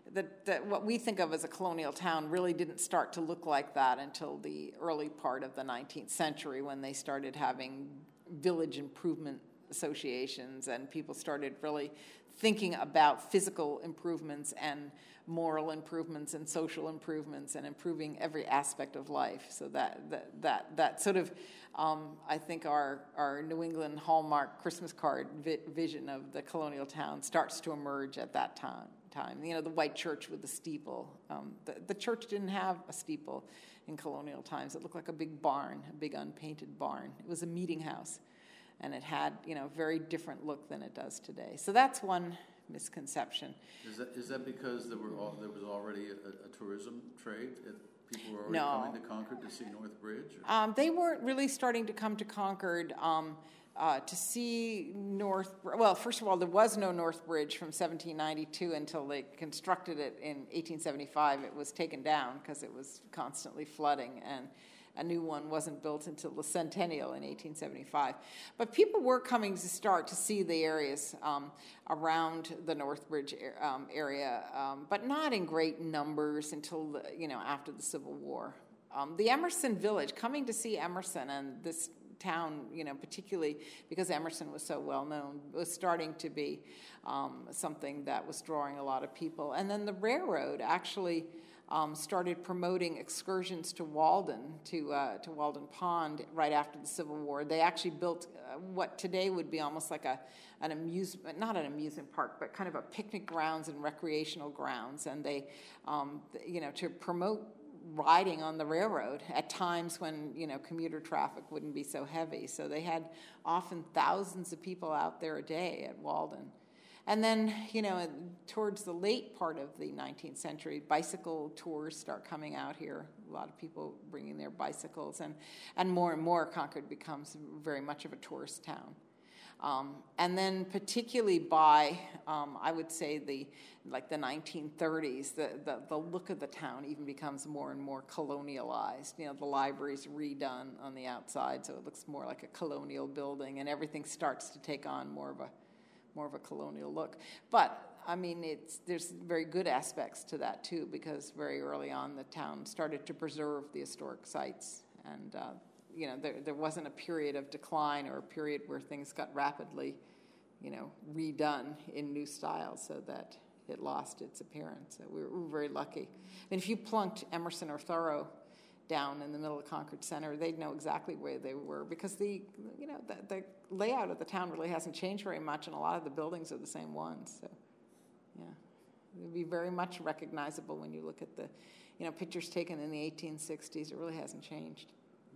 that, that what we think of as a colonial town really didn't start to look like that until the early part of the nineteenth century, when they started having village improvement associations and people started really thinking about physical improvements and moral improvements and social improvements and improving every aspect of life. So that that that, that sort of, um, I think our, our New England hallmark Christmas card vi- vision of the colonial town starts to emerge at that time. Time, you know, the white church with the steeple. Um, the, the church didn't have a steeple in colonial times. It looked like a big barn, a big unpainted barn. It was a meeting house, and it had, you know, a very different look than it does today. So that's one misconception. Is that is that because there were all, there was already a, a tourism trade? It, people were already no. coming to Concord to see North Bridge? Um, they weren't really starting to come to Concord um, uh, to see North. Well, first of all, there was no North Bridge from seventeen ninety-two until they constructed it in eighteen seventy-five. It was taken down because it was constantly flooding, and a new one wasn't built until the centennial in eighteen seventy-five. But people were coming to start to see the areas um, around the Northbridge um, area, um, but not in great numbers until the, you know after the Civil War. Um, the Emerson Village, coming to see Emerson and this town, you know, particularly because Emerson was so well known, was starting to be um, something that was drawing a lot of people. And then the railroad actually Um, started promoting excursions to Walden, to uh, to Walden Pond, right after the Civil War. They actually built uh, what today would be almost like a an amusement, not an amusement park, but kind of a picnic grounds and recreational grounds. And they, um, you know, to promote riding on the railroad at times when, you know, commuter traffic wouldn't be so heavy. So they had often thousands of people out there a day at Walden. And then, you know, towards the late part of the nineteenth century, bicycle tours start coming out here. A lot of people bringing their bicycles, and, and more and more Concord becomes very much of a tourist town. Um, and then particularly by, um, I would say, the like the nineteen thirties, the, the, the look of the town even becomes more and more colonialized. You know, the library's redone on the outside, so it looks more like a colonial building, and everything starts to take on more of a more of a colonial look. But, I mean, it's there's very good aspects to that, too, because very early on the town started to preserve the historic sites. And, uh, you know, there, there wasn't a period of decline or a period where things got rapidly, you know, redone in new styles so that it lost its appearance. So we were, we were very lucky. I mean, if you plunked Emerson or Thoreau down in the middle of Concord Center, they'd know exactly where they were, because the you know the, the layout of the town really hasn't changed very much, and a lot of the buildings are the same ones. So, yeah, it would be very much recognizable when you look at the, you know, pictures taken in the eighteen sixties. It really hasn't changed.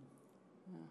Yeah.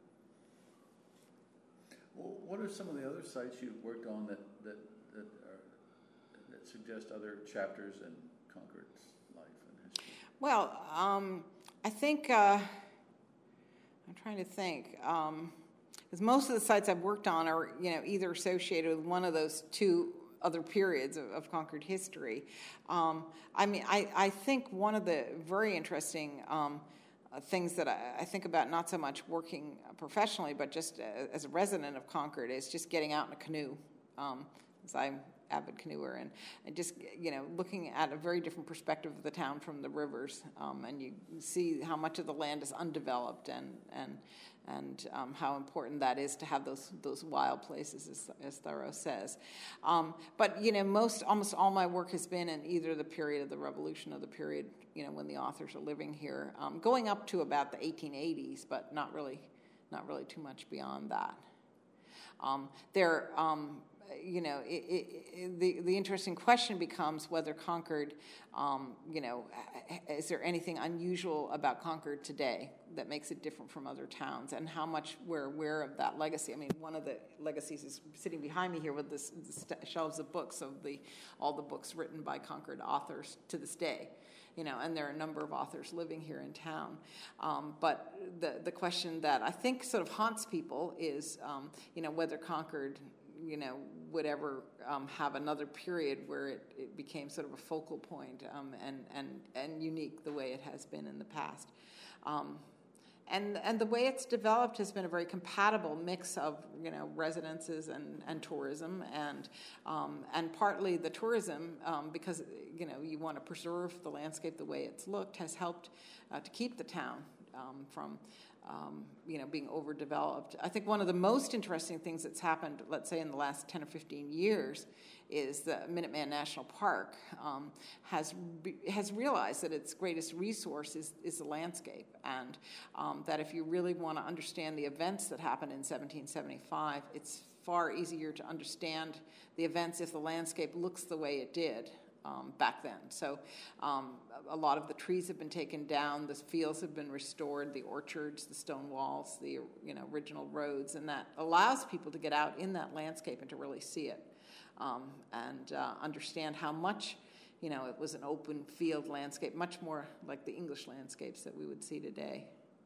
Well, what are some of the other sites you've worked on that that that, are, that suggest other chapters in Concord's life and history? Well, um, I think, uh, I'm trying to think, um, because most of the sites I've worked on are, you know, either associated with one of those two other periods of, of Concord history. Um, I mean, I, I think one of the very interesting um, uh, things that I, I think about, not so much working professionally, but just uh, as a resident of Concord, is just getting out in a canoe. Um, as I'm avid canoeer, and, and just, you know, looking at a very different perspective of the town from the rivers, um, and you see how much of the land is undeveloped, and and and um, how important that is to have those those wild places, as, as Thoreau says. Um, but, you know, most almost all my work has been in either the period of the Revolution or the period, you know, when the authors are living here, um, going up to about the eighteen eighties, but not really not really too much beyond that. Um, there. Um, You know, it, it, it, the the interesting question becomes whether Concord, um, you know, is there anything unusual about Concord today that makes it different from other towns, and how much we're aware of that legacy? I mean, one of the legacies is sitting behind me here with this, this shelves of books of the all the books written by Concord authors to this day. You know, and there are a number of authors living here in town. Um, but the the question that I think sort of haunts people is, um, you know, whether Concord, you know, would ever um, have another period where it, it became sort of a focal point, um, and, and, and unique the way it has been in the past. Um, and and the way it's developed has been a very compatible mix of, you know, residences and, and tourism, and um, and partly the tourism, um, because, you know, you want to preserve the landscape the way it's looked, has helped uh, to keep the town um, from um, you know, being overdeveloped. I think one of the most interesting things that's happened, let's say in the last ten or fifteen years, is the Minuteman National Park um, has re- has realized that its greatest resource is, is the landscape, and um, that if you really want to understand the events that happened in seventeen seventy-five, it's far easier to understand the events if the landscape looks the way it did um, back then. So um, a lot of the trees have been taken down, the fields have been restored, the orchards, the stone walls, the, you know, original roads, and that allows people to get out in that landscape and to really see it. Um, and uh, understand how much, you know, it was an open field landscape, much more like the English landscapes that we would see today.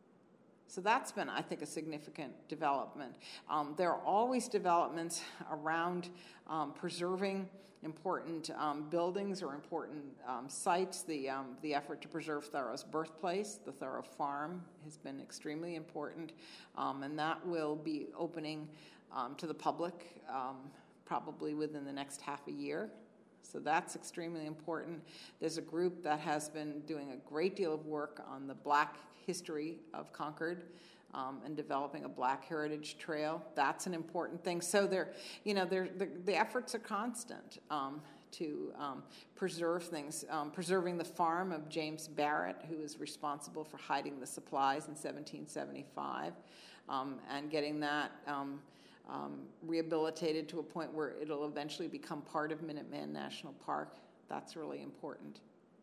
So that's been, I think, a significant development. Um, there are always developments around um, preserving important um, buildings or important um, sites. The, um, the effort to preserve Thoreau's birthplace, the Thoreau Farm, has been extremely important, um, and that will be opening um, to the public um, probably within the next half a year. So that's extremely important. There's a group that has been doing a great deal of work on the Black history of Concord um, and developing a Black heritage trail. That's an important thing. So they're, you know, they're, the, the efforts are constant um, to um, preserve things. Um, preserving the farm of James Barrett, who was responsible for hiding the supplies in seventeen seventy-five, um, and getting that um, Um, rehabilitated to a point where it'll eventually become part of Minuteman National Park. That's really important.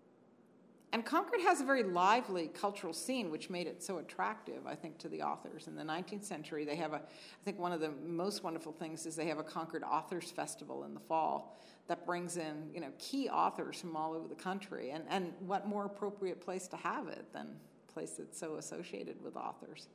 And Concord has a very lively cultural scene, which made it so attractive, I think, to the authors. In the nineteenth century, they have a, I think one of the most wonderful things is they have a Concord Authors Festival in the fall that brings in, you know, key authors from all over the country. And, and what more appropriate place to have it than a place that's so associated with authors.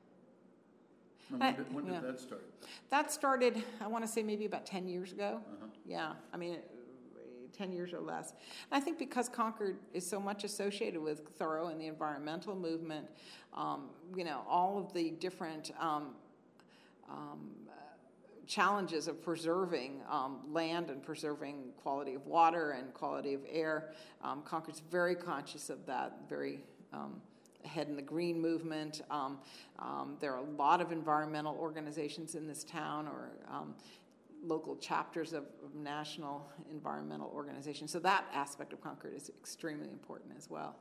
And when did, when did yeah. that start? That started, I want to say, maybe about ten years ago. Uh-huh. Yeah, I mean, ten years or less. And I think because Concord is so much associated with Thoreau and the environmental movement, um, you know, all of the different um, um, challenges of preserving um, land and preserving quality of water and quality of air, um, Concord's very conscious of that, very um, ahead in the green movement. Um, um, there are a lot of environmental organizations in this town, or um, local chapters of, of national environmental organizations. So that aspect of Concord is extremely important as well.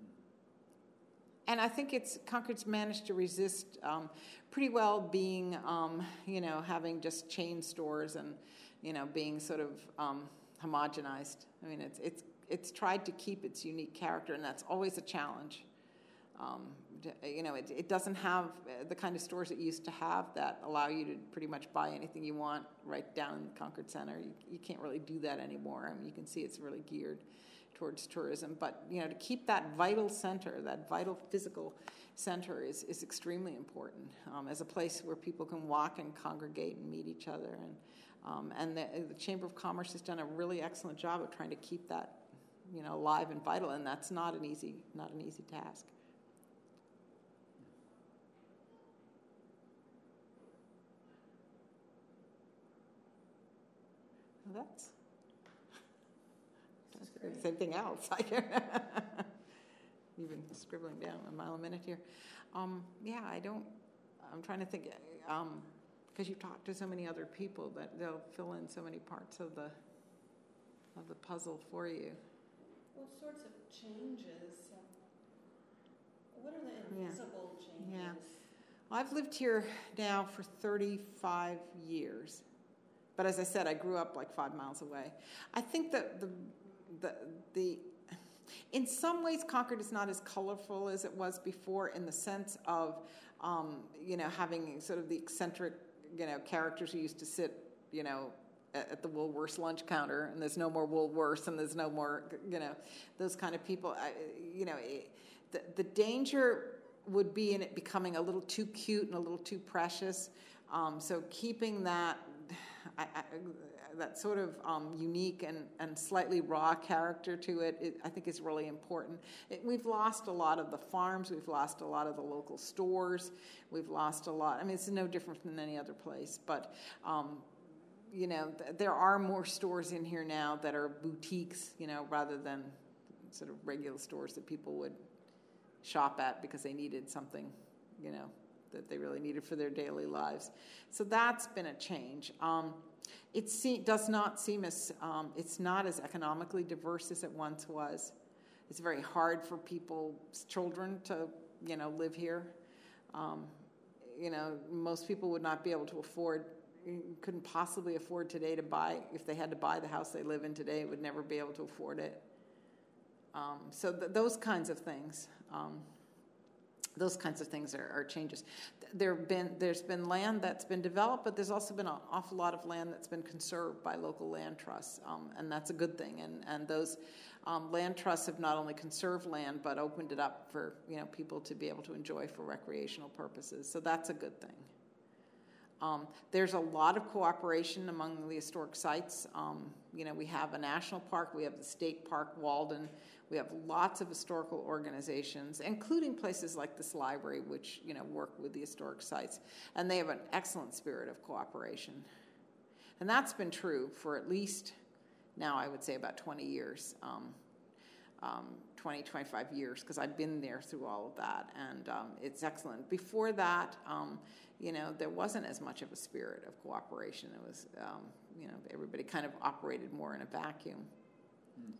And I think it's Concord's managed to resist um, pretty well being, um, you know, having just chain stores and, you know, being sort of um, homogenized. I mean, it's it's it's tried to keep its unique character, and that's always a challenge. Um, you know, it, it doesn't have the kind of stores it used to have that allow you to pretty much buy anything you want right down in the Concord Center. You, you can't really do that anymore. I mean, you can see it's really geared towards tourism. But, you know, to keep that vital center, that vital physical center is, is extremely important um, as a place where people can walk and congregate and meet each other. And, um, and the, the Chamber of Commerce has done a really excellent job of trying to keep that, you know, alive and vital, and that's not an easy, not an easy task. That's, that's same thing else. I can You've been scribbling down a mile a minute here. Um, yeah, I don't. I'm trying to think um, because you talk to so many other people that they'll fill in so many parts of the of the puzzle for you. What sorts of changes? What are the invisible yeah. changes? Yeah. Well, I've lived here now for thirty-five years. But as I said, I grew up like five miles away. I think that the, the, the, in some ways, Concord is not as colorful as it was before in the sense of, um, you know, having sort of the eccentric, you know, characters who used to sit, you know, at, at the Woolworths lunch counter, and there's no more Woolworths, and there's no more, you know, those kind of people. I, you know, the, the danger would be in it becoming a little too cute and a little too precious. Um, so keeping that I, I, that sort of um, unique and, and slightly raw character to it, it, I think is really important. It, we've lost a lot of the farms. We've lost a lot of the local stores. We've lost a lot. I mean, it's no different than any other place. But, um, you know, th- there are more stores in here now that are boutiques, you know, rather than sort of regular stores that people would shop at because they needed something, you know, that they really needed for their daily lives. So that's been a change. Um, it se- does not seem as, um, it's not as economically diverse as it once was. It's very hard for people's children to, you know, live here. Um, you know, most people would not be able to afford, couldn't possibly afford today to buy, if they had to buy the house they live in today, would never be able to afford it. Um, so th- those kinds of things. Um, Those kinds of things are, are changes. There have been, there's been land that's been developed, but there's also been an awful lot of land that's been conserved by local land trusts, um, and that's a good thing. And, and those um, land trusts have not only conserved land, but opened it up for, you know, people to be able to enjoy for recreational purposes. So that's a good thing. Um, there's a lot of cooperation among the historic sites. Um, you know, we have a national park, we have the state park, Walden. We have lots of historical organizations, including places like this library, which, you know, work with the historic sites. And they have an excellent spirit of cooperation. And that's been true for at least, now I would say about twenty years, um, um, twenty, twenty-five years, because I've been there through all of that. And um, it's excellent. Before that, um, you know, there wasn't as much of a spirit of cooperation. It was, um, you know, everybody kind of operated more in a vacuum. Hmm.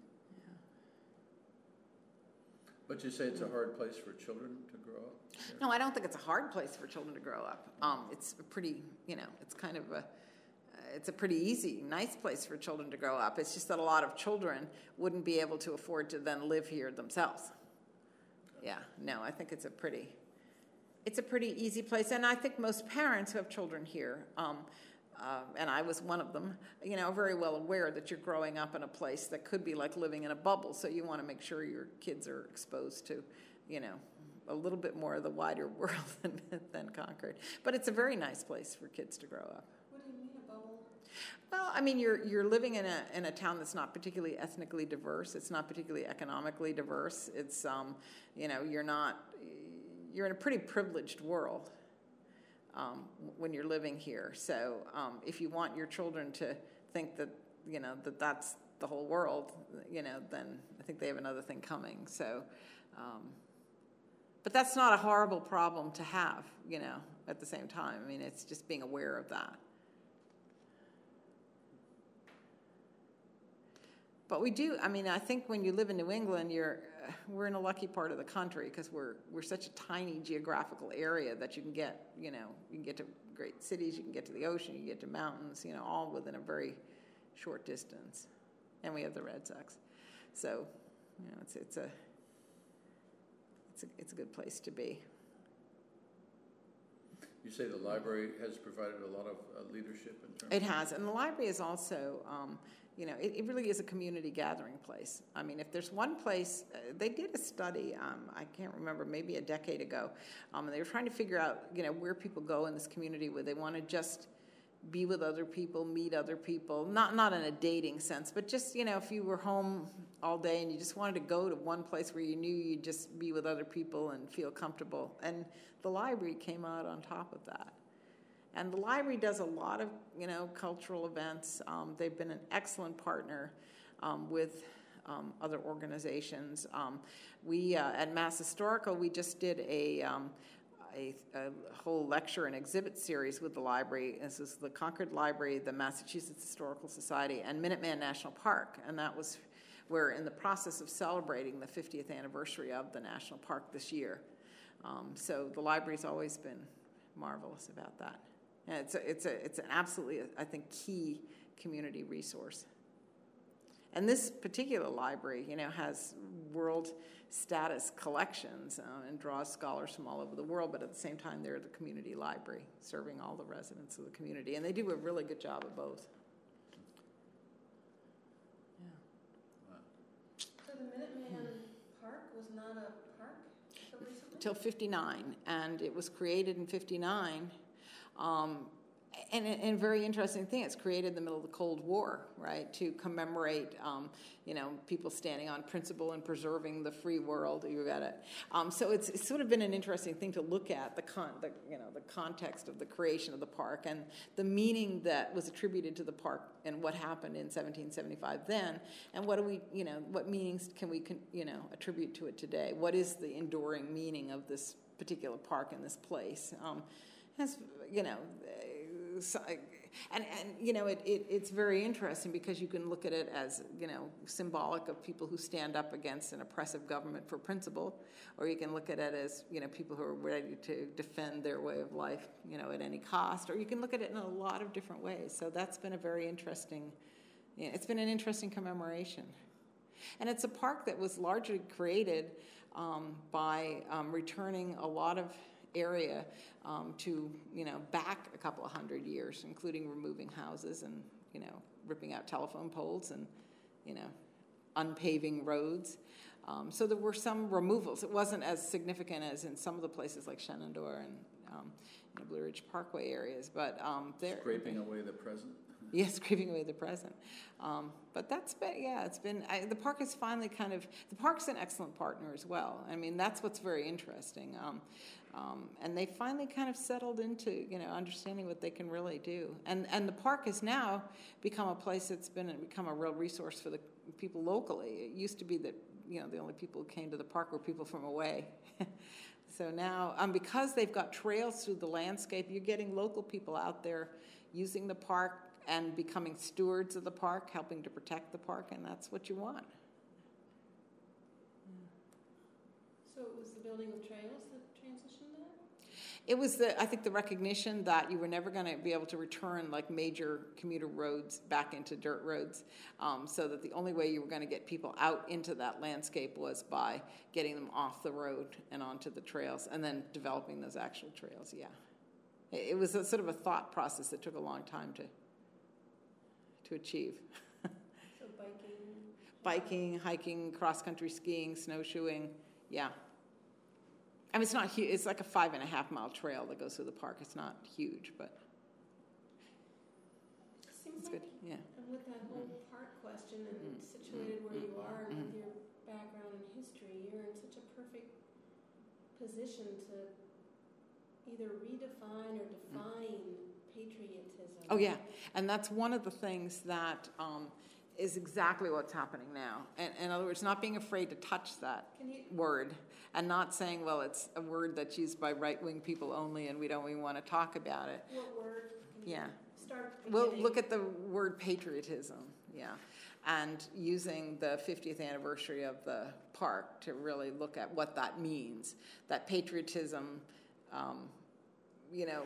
But you say it's a hard place for children to grow up? There? No, I don't think it's a hard place for children to grow up. Um, it's a pretty, you know, it's kind of a, uh, it's a pretty easy, nice place for children to grow up. It's just that a lot of children wouldn't be able to afford to then live here themselves. Yeah, no, I think it's a pretty, it's a pretty easy place. And I think most parents who have children here, um, Uh, and I was one of them, you know, very well aware that you're growing up in a place that could be like living in a bubble. So you want to make sure your kids are exposed to, you know, a little bit more of the wider world than, than Concord. But it's a very nice place for kids to grow up. What do you mean a bubble? Well, I mean, you're you're living in a in a town that's not particularly ethnically diverse. It's not particularly economically diverse. It's, um, you know, you're not, you're in a pretty privileged world. Um, when you're living here. So um, if you want your children to think that, you know, that that's the whole world, you know, then I think they have another thing coming. So, um, but that's not a horrible problem to have, you know, at the same time. I mean, it's just being aware of that. But we do, I mean, I think when you live in New England, you're, uh, we're in a lucky part of the country because we're we're such a tiny geographical area that you can get, you know, you can get to great cities, you can get to the ocean, you can get to mountains, you know, all within a very short distance. And we have the Red Sox. So, you know, it's it's a it's a it's a good place to be. You say the library has provided a lot of uh, leadership in terms It has, and the library is also, um, you know, it, it really is a community gathering place. I mean, if there's one place, uh, they did a study, um, I can't remember, maybe a decade ago, um, and they were trying to figure out, you know, where people go in this community where they want to just be with other people, meet other people, not not in a dating sense, but just, you know, if you were home all day and you just wanted to go to one place where you knew you'd just be with other people and feel comfortable. And the library came out on top of that. And the library does a lot of, you know, cultural events. Um, they've been an excellent partner um, with um, other organizations. Um, we, uh, at Mass Historical, we just did a... Um, A, a whole lecture and exhibit series with the library. This is the Concord Library, the Massachusetts Historical Society, and Minuteman National Park. And that was, we're in the process of celebrating the fiftieth anniversary of the national park this year. Um, so the library's always been marvelous about that. And it's a, it's a, it's an absolutely, I think, key community resource. And this particular library, you know, has world status collections uh, and draws scholars from all over the world, but at the same time, they're the community library, serving all the residents of the community. And they do a really good job of both. Yeah. Wow. So the Minuteman hmm. Park was not a park until recently? Till fifty-nine, and it was created in fifty-nine. Um, And, and a very interesting thing, it's created in the middle of the Cold War, right, to commemorate, um, you know, people standing on principle and preserving the free world. You got it. Um, so it's, it's sort of been an interesting thing to look at the con, the, you know, the context of the creation of the park and the meaning that was attributed to the park and what happened in seventeen seventy-five then, and what do we, you know, what meanings can we, you know, attribute to it today? What is the enduring meaning of this particular park and this place? Um, has, you know. So, and, and you know, it, it, it's very interesting because you can look at it as, you know, symbolic of people who stand up against an oppressive government for principle, or you can look at it as, you know, people who are ready to defend their way of life, you know, at any cost, or you can look at it in a lot of different ways. So that's been a very interesting, you know, it's been an interesting commemoration. And it's a park that was largely created um, by um, returning a lot of area um, to, you know, back a couple of hundred years, including removing houses and, you know, ripping out telephone poles and, you know, unpaving roads. Um, so there were some removals. It wasn't as significant as in some of the places like Shenandoah and um, you know, Blue Ridge Parkway areas, but um, they're scraping away the present. Yes, scraping away the present. Um, but that's been, yeah, it's been, I, the park is finally kind of, the park's an excellent partner as well. I mean, that's what's very interesting. Um, um, and they finally kind of settled into, you know, understanding what they can really do. And and the park has now become a place that's been, become a real resource for the people locally. It used to be that, you know, the only people who came to the park were people from away. So now, um, because they've got trails through the landscape, you're getting local people out there using the park and becoming stewards of the park, helping to protect the park, and that's what you want. So it was the building of trails that transitioned that? It was, the, I think, the recognition that you were never going to be able to return like major commuter roads back into dirt roads, um, so that the only way you were going to get people out into that landscape was by getting them off the road and onto the trails, and then developing those actual trails, yeah. It, it was a sort of a thought process that took a long time to to achieve. So biking? Biking, hiking, cross-country skiing, snowshoeing, yeah. I mean, it's not huge. It's like a five and a half mile trail that goes through the park. It's not huge, but Seems it's like good, yeah. With that whole park question and Mm. situated where you are Mm. with your background in history, you're in such a perfect position to either redefine or define patriotism. Oh, yeah. And that's one of the things that um, is exactly what's happening now. And, in other words, not being afraid to touch that Can you, word and not saying, well, it's a word that's used by right-wing people only and we don't even want to talk about it. what word? Can you Yeah. Start at the Well, beginning? look at the word patriotism, yeah. And using the fiftieth anniversary of the park to really look at what that means. That patriotism, um, you know,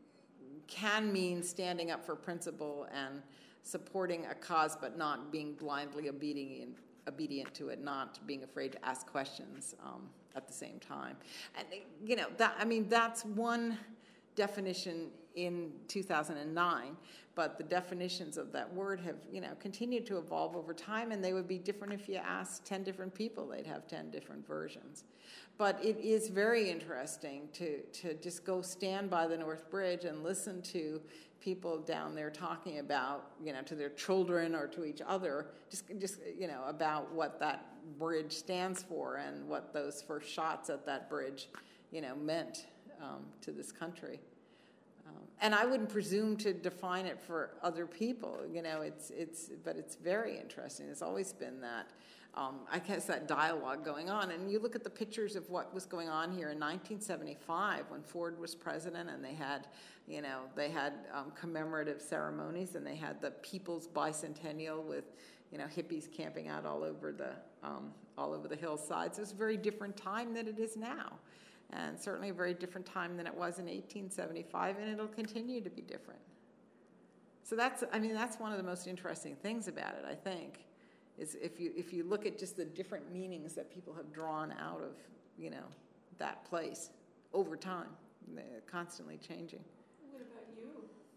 can mean standing up for principle and supporting a cause, but not being blindly obedient, obedient to it, not being afraid to ask questions um, at the same time. And, you know, that, I mean, that's one definition in two thousand nine, but the definitions of that word have, you know, continued to evolve over time, and they would be different if you asked ten different people. They'd have ten different versions. But it is very interesting to, to just go stand by the North Bridge and listen to people down there talking about, you know, to their children or to each other, just, just you know, about what that bridge stands for and what those first shots at that bridge, you know, meant um, to this country. Um, and I wouldn't presume to define it for other people, you know, it's, it's, but it's very interesting. It's always been that. Um, I guess that dialogue going on. And you look at the pictures of what was going on here in nineteen seventy-five when Ford was president, and they had, you know, they had um, commemorative ceremonies, and they had the People's Bicentennial with, you know, hippies camping out all over the um, all over the hillsides. It was a very different time than it is now, and certainly a very different time than it was in eighteen seventy-five, and it'll continue to be different. So that's, I mean, that's one of the most interesting things about it, I think. Is if you if you look at just the different meanings that people have drawn out of, you know, that place over time, they're constantly changing. What about you?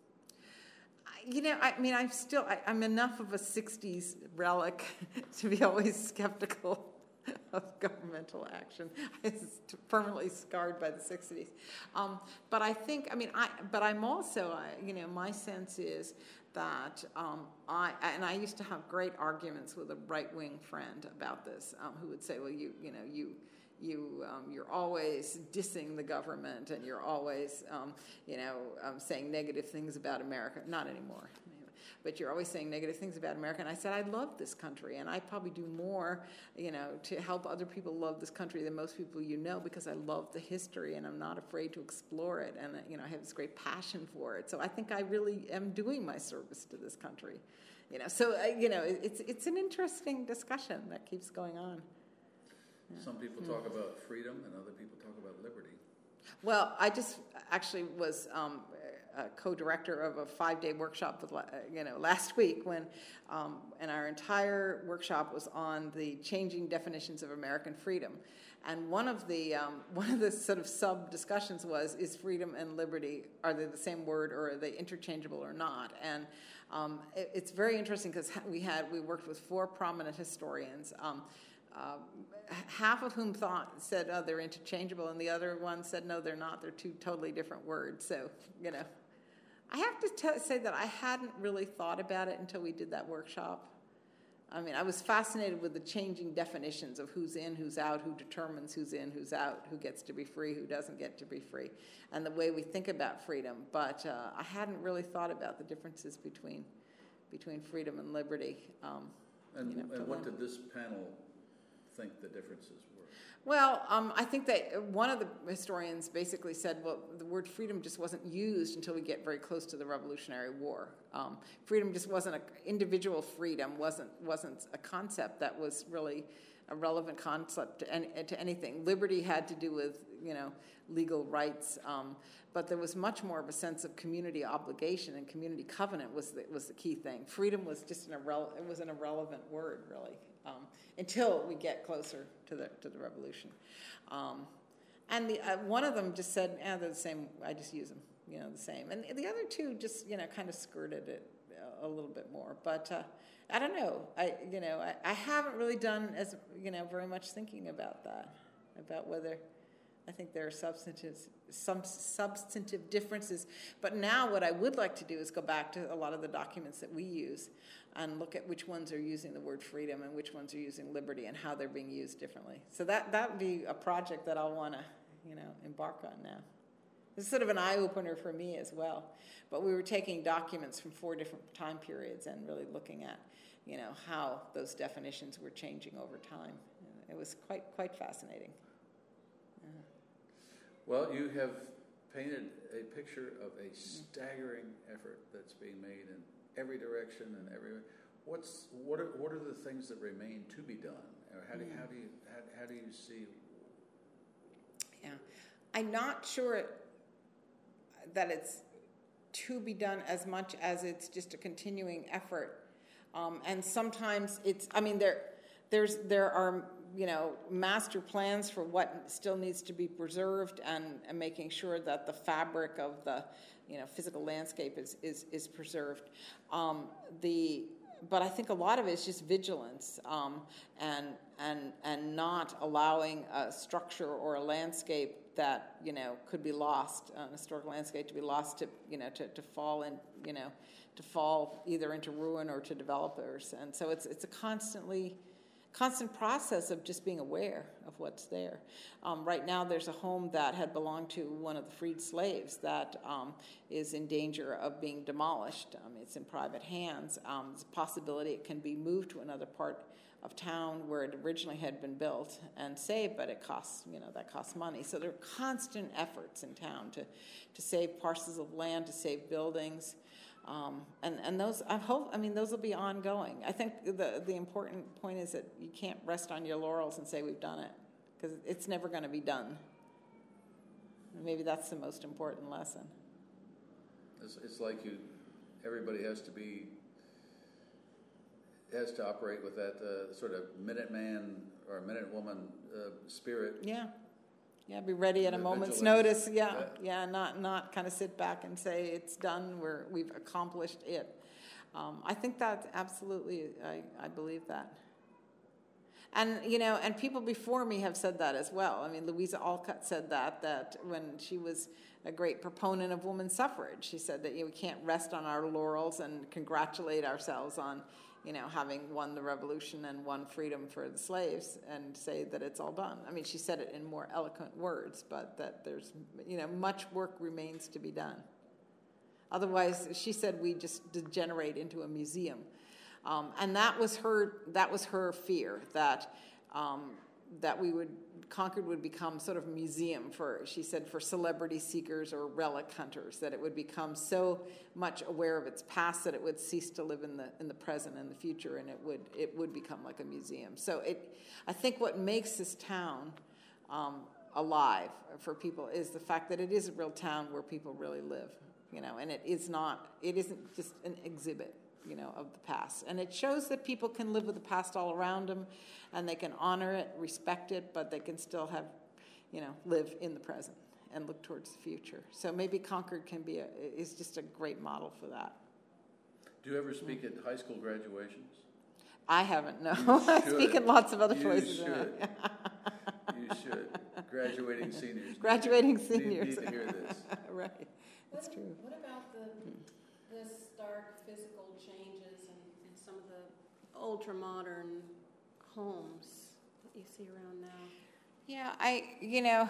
I, you know, I mean, I'm still I, I'm enough of a sixties relic to be always skeptical of governmental action. It's permanently scarred by the sixties. Um, but I think, I mean, I, but I'm also, I, you know, my sense is that um, I, and I used to have great arguments with a right-wing friend about this, um, who would say, well, you, you know, you, You, um, you're always dissing the government, and you're always, um, you know, um, saying negative things about America. Not anymore, but you're always saying negative things about America. And I said, I love this country, and I probably do more, you know, to help other people love this country than most people you know, because I love the history, and I'm not afraid to explore it, and, you know, I have this great passion for it. So I think I really am doing my service to this country, you know. So, uh, you know, it's, it's an interesting discussion that keeps going on. Yeah. Some people talk about freedom, and other people talk about liberty. Well, I just actually was um, a co-director of a five-day workshop with, uh, you know, last week when, um, and our entire workshop was on the changing definitions of American freedom. And one of the um, one of the sort of sub discussions was: is freedom and liberty, are they the same word, or are they interchangeable or not? And um, it, it's very interesting because we had we worked with four prominent historians. Um, Uh, half of whom thought said, oh, they're interchangeable, and the other one said, no, they're not. They're two totally different words. So, you know, I have to t- say that I hadn't really thought about it until we did that workshop. I mean, I was fascinated with the changing definitions of who's in, who's out, who determines who's in, who's out, who gets to be free, who doesn't get to be free, and the way we think about freedom. But uh, I hadn't really thought about the differences between between freedom and liberty. Um, and you know, and what did this panel think the differences were? Well, um, I think that one of the historians basically said, well, the word freedom just wasn't used until we get very close to the Revolutionary War. Um, freedom just wasn't a, individual freedom wasn't wasn't a concept that was really a relevant concept to, any, to anything. Liberty had to do with, you know, legal rights, um, but there was much more of a sense of community obligation, and community covenant was the, was the key thing. Freedom was just an irrele- it was an irrelevant word, really. Um, until we get closer to the to the revolution. Um, and the, uh, one of them just said, eh, they're the same, I just use them, you know, the same. And the other two just, you know, kind of skirted it a, a little bit more. But uh, I don't know, I, you know, I, I haven't really done as, you know, very much thinking about that, about whether, I think there are substantive, some substantive differences. But now what I would like to do is go back to a lot of the documents that we use and look at which ones are using the word freedom and which ones are using liberty and how they're being used differently. So that that would be a project that I'll want to, you know, embark on now. This is sort of an eye-opener for me as well. But we were taking documents from four different time periods and really looking at, you know, how those definitions were changing over time. It was quite quite fascinating. Uh, Well, you have painted a picture of a staggering effort that's being made in every direction and everywhere. What's what are what are the things that remain to be done, or how do how do you how, how do you see? Yeah, I'm not sure that it's to be done as much as it's just a continuing effort, um, and sometimes it's. I mean, there there's there are. you know, master plans for what still needs to be preserved, and, and making sure that the fabric of the, you know, physical landscape is is, is preserved. Um, the but I think a lot of it is just vigilance, um, and and and not allowing a structure or a landscape that, you know, could be lost, an historical landscape to be lost, to, you know, to, to fall in, you know, to fall either into ruin or to developers. And so it's it's a constantly constant process of just being aware of what's there. Um, right now there's a home that had belonged to one of the freed slaves that um, is in danger of being demolished. Um, it's in private hands. Um, there's a possibility it can be moved to another part of town where it originally had been built and saved, but it costs, you know, that costs money. So there are constant efforts in town to, to save parcels of land, to save buildings. Um, and, and those, I hope, I mean, those will be ongoing. I think the the important point is that you can't rest on your laurels and say we've done it, because it's never going to be done. And maybe that's the most important lesson. It's, it's like you, everybody has to be, has to operate with that uh, sort of Minuteman or Minutewoman uh, spirit. Yeah. Yeah, be ready at a The moment's vigilance. notice. Yeah, Yeah. yeah, not not kind of sit back and say it's done. We're we've accomplished it. Um, I think that absolutely, I, I believe that. And, you know, and people before me have said that as well. I mean, Louisa Alcott said that, that when she was a great proponent of women's suffrage, she said that, you know, we can't rest on our laurels and congratulate ourselves on, you know, having won the revolution and won freedom for the slaves and say that it's all done. I mean, she said it in more eloquent words, but that there's, you know, much work remains to be done. Otherwise, she said, we just degenerate into a museum. Um, and that was her, that was her fear, that um, that we would, Concord would become sort of a museum for, she said, for celebrity seekers or relic hunters, that it would become so much aware of its past that it would cease to live in the in the present and the future, and it would it would become like a museum. So it, I think what makes this town um, alive for people is the fact that it is a real town where people really live, you know, and it is not, it isn't just an exhibit, you know, of the past. And it shows that people can live with the past all around them, and they can honor it, respect it, but they can still have, you know, live in the present and look towards the future. So maybe Concord can be a, is just a great model for that. Do you ever speak at high school graduations? I haven't, no. I speak in lots of other you places. Should. You should. Graduating seniors. Graduating need, seniors. Need, need to hear this. Right. That's what, true. What about the the stark physical changes in, in some of the ultra-modern homes that you see around now? Yeah, I, you know,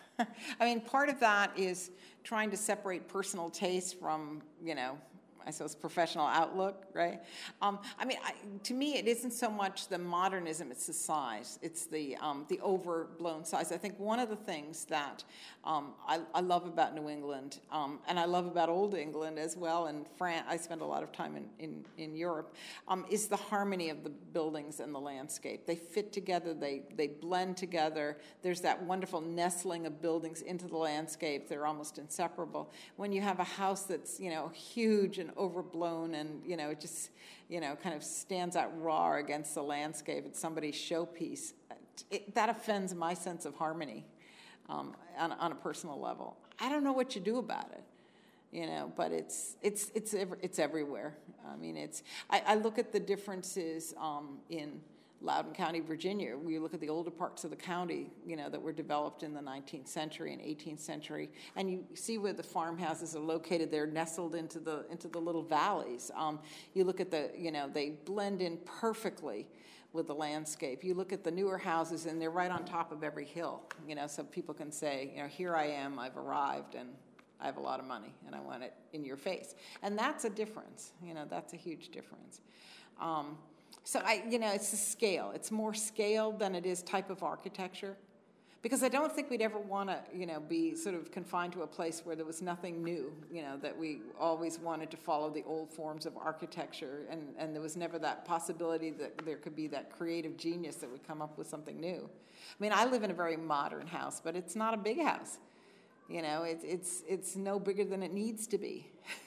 I mean, part of that is trying to separate personal taste from, you know, I suppose professional outlook, right? Um, I mean, I, to me, it isn't so much the modernism; it's the size, it's the um, the overblown size. I think one of the things that um, I, I love about New England, um, and I love about Old England as well, and France. I spend a lot of time in in, in Europe, um, is the harmony of the buildings and the landscape. They fit together, they they blend together. There's that wonderful nestling of buildings into the landscape. They're almost inseparable. When you have a house that's, you know, huge and overblown and, you know, it just, you know, kind of stands out raw against the landscape. It's somebody's showpiece. It, that offends my sense of harmony um, on, on a personal level. I don't know what you do about it, you know, but it's it's it's it's everywhere. I mean, it's. I, I look at the differences um, in Loudoun County, Virginia. We look at the older parts of the county, you know, that were developed in the nineteenth century and eighteenth century, and you see where the farmhouses are located. They're nestled into the into the little valleys. Um, you look at the, you know, they blend in perfectly with the landscape. You look at the newer houses, and they're right on top of every hill, you know, so people can say, you know, here I am, I've arrived, and I have a lot of money, and I want it in your face. And that's a difference, you know, that's a huge difference. Um, So, I, you know, it's the scale. It's more scale than it is type of architecture. Because I don't think we'd ever want to, you know, be sort of confined to a place where there was nothing new, you know, that we always wanted to follow the old forms of architecture. And, and there was never that possibility that there could be that creative genius that would come up with something new. I mean, I live in a very modern house, but it's not a big house. You know, it, it's it's no bigger than it needs to be,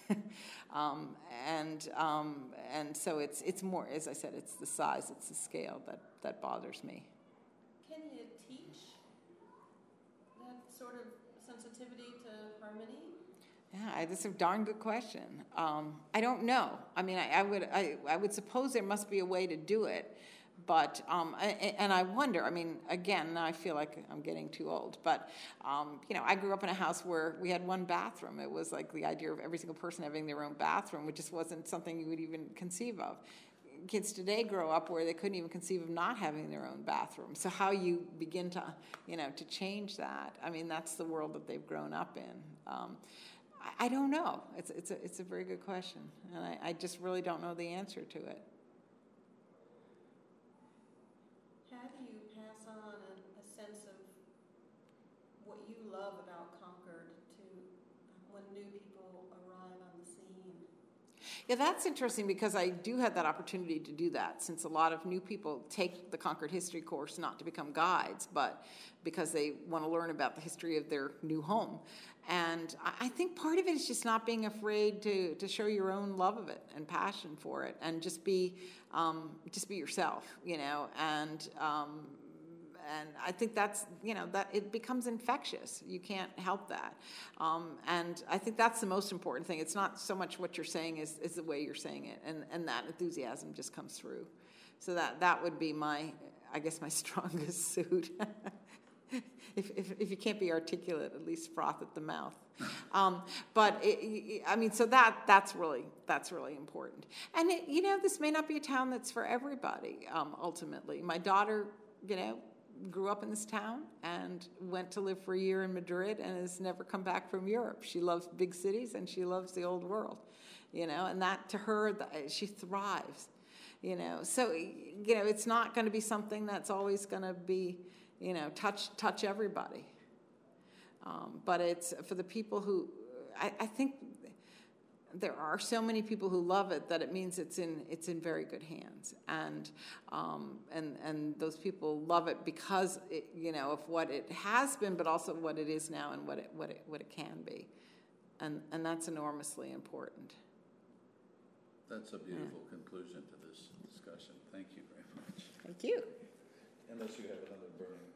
um, and um, and so it's it's more, as I said, it's the size, it's the scale that, that bothers me. Can you teach that sort of sensitivity to harmony? Yeah, that's a darn good question. Um, I don't know. I mean, I, I would I, I would suppose there must be a way to do it. But, um, and I wonder, I mean, again, I feel like I'm getting too old, but, um, you know, I grew up in a house where we had one bathroom. It was like the idea of every single person having their own bathroom, which just wasn't something you would even conceive of. Kids today grow up where they couldn't even conceive of not having their own bathroom. So how you begin to, you know, to change that, I mean, that's the world that they've grown up in. Um, I, I don't know. It's, it's, a, it's a very good question, and I, I just really don't know the answer to it. How do you pass on a, a sense of what you love about Concord to when new people arrive on the scene? Yeah, that's interesting because I do have that opportunity to do that, since a lot of new people take the Concord History course not to become guides, but because they want to learn about the history of their new home. And I think part of it is just not being afraid to, to show your own love of it and passion for it, and just be um, just be yourself, you know. And um, and I think that's, you know, that it becomes infectious. You can't help that. Um, and I think that's the most important thing. It's not so much what you're saying is, is the way you're saying it, and, and that enthusiasm just comes through. So that that would be my I guess, my strongest suit. if, if if you can't be articulate, at least froth at the mouth. Um, but it, it, I mean, so that that's really that's really important. And it, you know, this may not be a town that's for everybody. Um, ultimately, my daughter, you know, grew up in this town and went to live for a year in Madrid and has never come back from Europe. She loves big cities and she loves the old world, you know, and that to her, she thrives, you know. So, you know, it's not going to be something that's always going to be, you know, touch touch everybody. Um, but it's for the people who, I, I think there are so many people who love it that it means it's in it's in very good hands, and um, and and those people love it because it, you know, of what it has been, but also what it is now and what it what it what it can be, and and that's enormously important. That's a beautiful yeah. conclusion to this discussion. Thank you very much. Thank you. Unless you have another burning